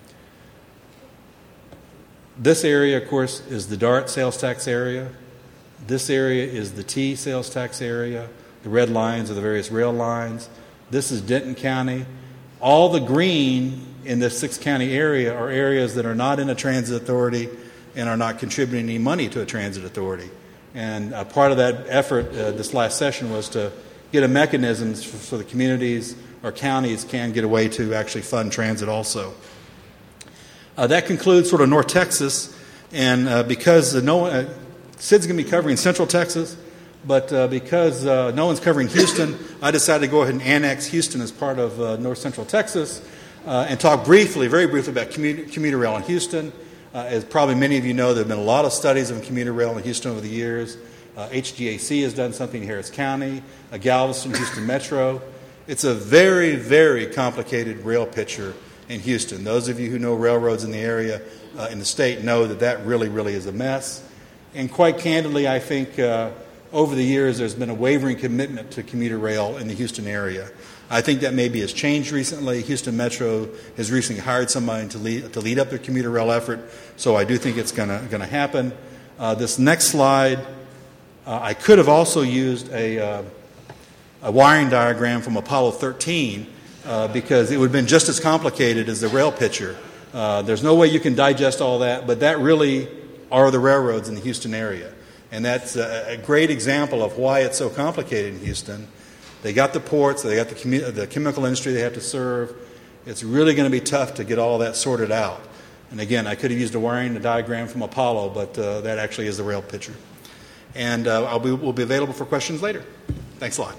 This area, of course, is the DART sales tax area. This area is the T sales tax area. The red lines are the various rail lines. This is Denton County. All the green in this 6-county area are areas that are not in a transit authority and are not contributing any money to a transit authority. And part of that effort this last session was to get a mechanism so the communities or counties can get a way to actually fund transit also. That concludes sort of North Texas, and because Sid's going to be covering Central Texas, but because no one's covering Houston, I decided to go ahead and annex Houston as part of North Central Texas and talk briefly, very briefly, about commuter rail in Houston. As probably many of you know, there have been a lot of studies of commuter rail in Houston over the years. HGAC has done something in Harris County, Galveston, Houston Metro. It's a very, very complicated rail picture in Houston. Those of you who know railroads in the area, in the state, know that that really, really is a mess. And quite candidly, I think over the years there's been a wavering commitment to commuter rail in the Houston area. I think that maybe has changed recently. Houston Metro has recently hired somebody to lead up their commuter rail effort, so I do think it's going to happen. This next slide, I could have also used a wiring diagram from Apollo 13 because it would have been just as complicated as the rail picture. There's no way you can digest all that, but that really are the railroads in the Houston area. And that's a great example of why it's so complicated in Houston. They got the ports, they got the chemical industry they have to serve. It's really going to be tough to get all that sorted out. And again, I could have used a wiring diagram from Apollo, but that actually is the rail picture. And we'll be available for questions later. Thanks a lot.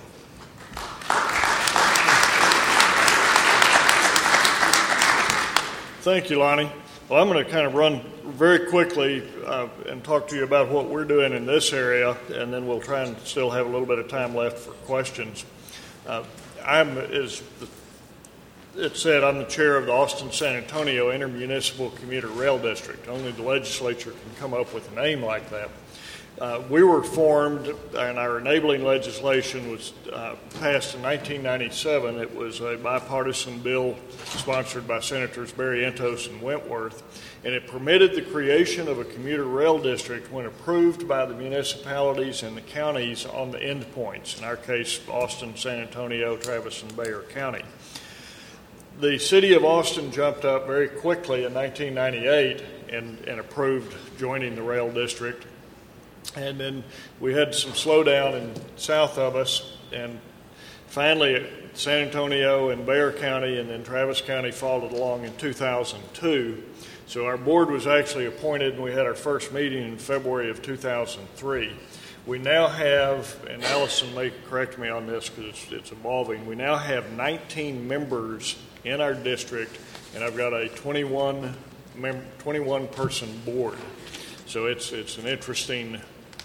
Thank you, Lonnie. Well, I'm going to kind of run very quickly and talk to you about what we're doing in this area, and then we'll try and still have a little bit of time left for questions. As it said, I'm the chair of the Austin-San Antonio Intermunicipal Commuter Rail District. Only the legislature can come up with a name like that. We were formed, and our enabling legislation was passed in 1997. It was a bipartisan bill sponsored by Senators Barry Entos and Wentworth, and it permitted the creation of a commuter rail district when approved by the municipalities and the counties on the endpoints, in our case, Austin, San Antonio, Travis, and Bexar County. The city of Austin jumped up very quickly in 1998 and approved joining the rail district. And then we had some slowdown in south of us, and finally San Antonio and Bexar County and then Travis County followed along in 2002. So our board was actually appointed, and we had our first meeting in February of 2003. We now have, and Allison may correct me on this because it's evolving, we now have 19 members in our district, and I've got a 21-person board. So it's an interesting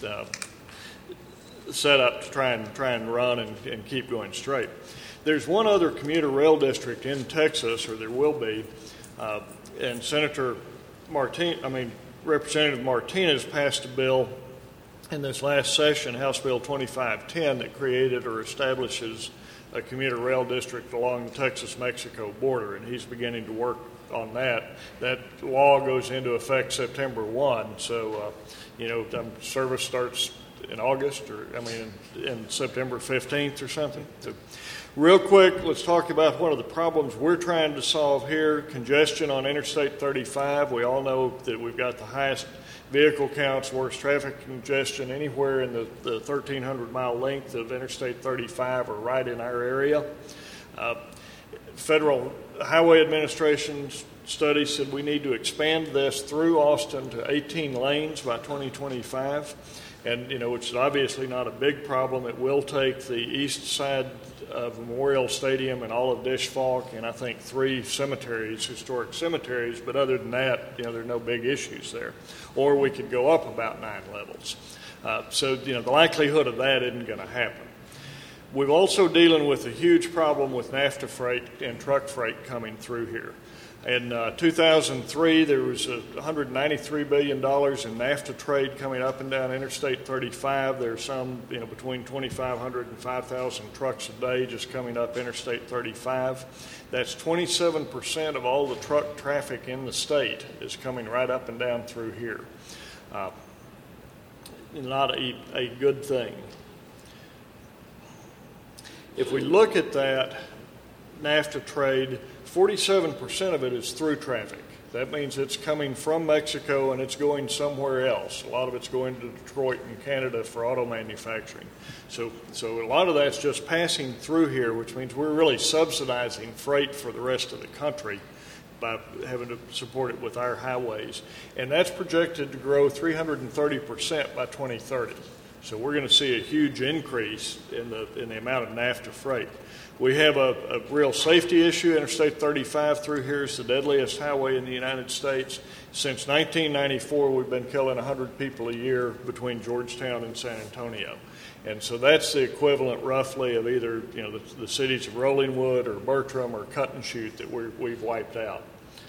setup to try and run and keep going straight. There's one other commuter rail district in Texas, or there will be, and Representative Martinez passed a bill in this last session, House Bill 2510, that created or establishes a commuter rail district along the Texas-Mexico border, and he's beginning to work on that. That law goes into effect September 1, so service starts in August, in September 15th or something. So, real quick, let's talk about one of the problems we're trying to solve here, congestion on Interstate 35. We all know that we've got the highest vehicle counts, worst traffic congestion anywhere in the 1,300-mile length of Interstate 35 or right in our area. Federal Highway Administration's study said we need to expand this through Austin to 18 lanes by 2025, and which is obviously not a big problem. It will take the east side of Memorial Stadium and all of Dish Falk, and I think 3 cemeteries, historic cemeteries, but other than that, there are no big issues there. Or we could go up about 9 levels. So the likelihood of that isn't going to happen. We're also dealing with a huge problem with NAFTA freight and truck freight coming through here. In 2003, there was $193 billion in NAFTA trade coming up and down Interstate 35. There's some, between 2,500 and 5,000 trucks a day just coming up Interstate 35. That's 27% of all the truck traffic in the state is coming right up and down through here. Not a good thing. If we look at that NAFTA trade, 47% of it is through traffic. That means it's coming from Mexico and it's going somewhere else. A lot of it's going to Detroit and Canada for auto manufacturing. So a lot of that's just passing through here, which means we're really subsidizing freight for the rest of the country by having to support it with our highways. And that's projected to grow 330% by 2030. So we're going to see a huge increase in the amount of NAFTA freight. We have a real safety issue. Interstate 35 through here is the deadliest highway in the United States. Since 1994, we've been killing 100 people a year between Georgetown and San Antonio. And so that's the equivalent roughly of either the cities of Rollingwood or Bertram or Cut and Shoot that we've wiped out.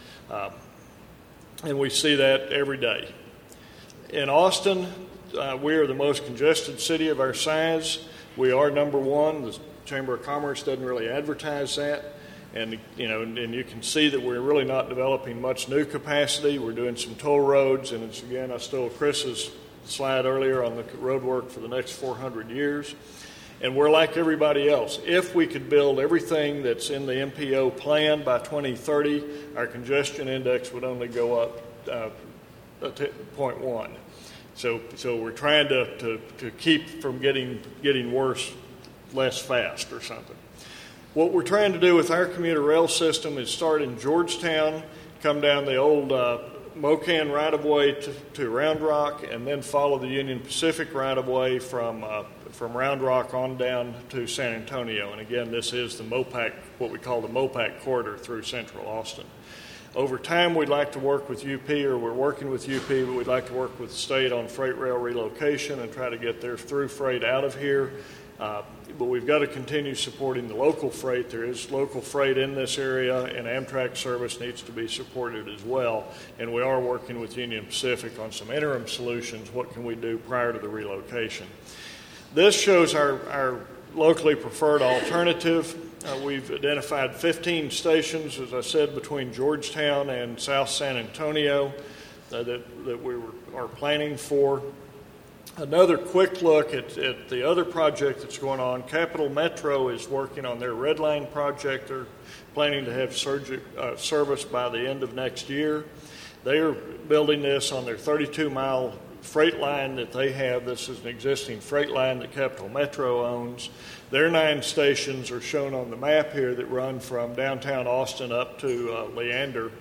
And we see that every day. In Austin, we are the most congested city of our size. We are number 1. The Chamber of Commerce doesn't really advertise that, and you can see that we're really not developing much new capacity. We're doing some toll roads, and it's, again, I stole Chris's slide earlier on the road work for the next 400 years. And we're like everybody else. If we could build everything that's in the MPO plan by 2030, our congestion index would only go up 0.1. So we're trying to keep from getting worse less fast or something. What we're trying to do with our commuter rail system is start in Georgetown, come down the old Mocan right-of-way to Round Rock, and then follow the Union Pacific right-of-way from Round Rock on down to San Antonio. And again, this is the MOPAC, what we call the MOPAC corridor through central Austin. Over time, we'd like to work with UP, or we're working with UP, but we'd like to work with the state on freight rail relocation and try to get their through freight out of here. But we've got to continue supporting the local freight. There is local freight in this area, and Amtrak service needs to be supported as well. And we are working with Union Pacific on some interim solutions. What can we do prior to the relocation? This shows our locally preferred alternative. We've identified 15 stations, as I said, between Georgetown and South San Antonio that we are planning for. Another quick look at the other project that's going on. Capital Metro is working on their Red Line project. They're planning to have service by the end of next year. They are building this on their 32-mile freight line that they have. This is an existing freight line that Capital Metro owns. Their 9 stations are shown on the map here that run from downtown Austin up to Leander.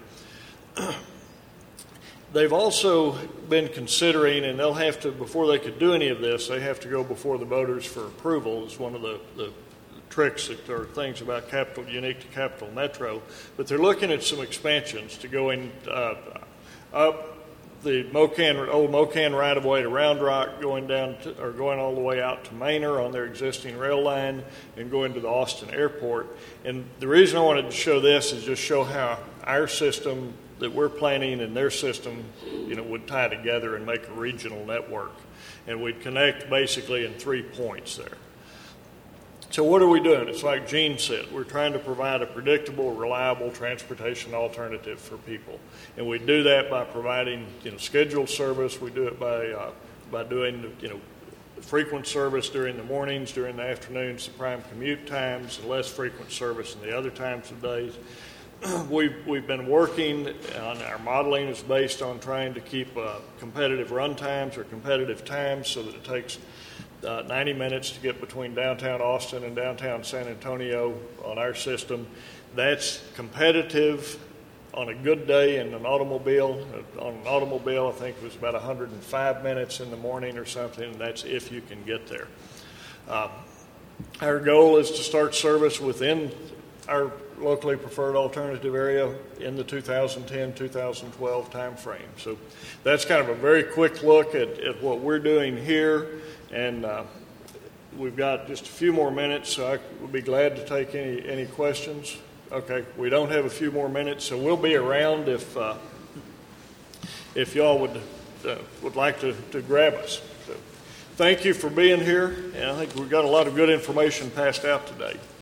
They've also been considering, and they'll have to, before they could do any of this, they have to go before the voters for approval. It's one of the tricks that are things about Capital, unique to Capital Metro. But they're looking at some expansions to go in up the old Mocan right-of-way to Round Rock, going all the way out to Manor on their existing rail line, and going to the Austin airport. And the reason I wanted to show this is just show how our system that we're planning and their system, would tie together and make a regional network. And we'd connect basically in 3 points there. So what are we doing? It's like Gene said, we're trying to provide a predictable, reliable transportation alternative for people. And we do that by providing, scheduled service. We do it by doing, frequent service during the mornings, during the afternoons, the prime commute times, and less frequent service in the other times of days. We've been working on our modeling is based on trying to keep competitive run times or competitive times so that it takes 90 minutes to get between downtown Austin and downtown San Antonio on our system. That's competitive on a good day in an automobile. On an automobile, I think it was about 105 minutes in the morning or something, and that's if you can get there. Our goal is to start service within our locally preferred alternative area in the 2010-2012 time frame. So that's kind of a very quick look at what we're doing here, and we've got just a few more minutes, so I would be glad to take any questions. Okay, we don't have a few more minutes, so we'll be around if y'all would like to grab us. So thank you for being here, and I think we've got a lot of good information passed out today.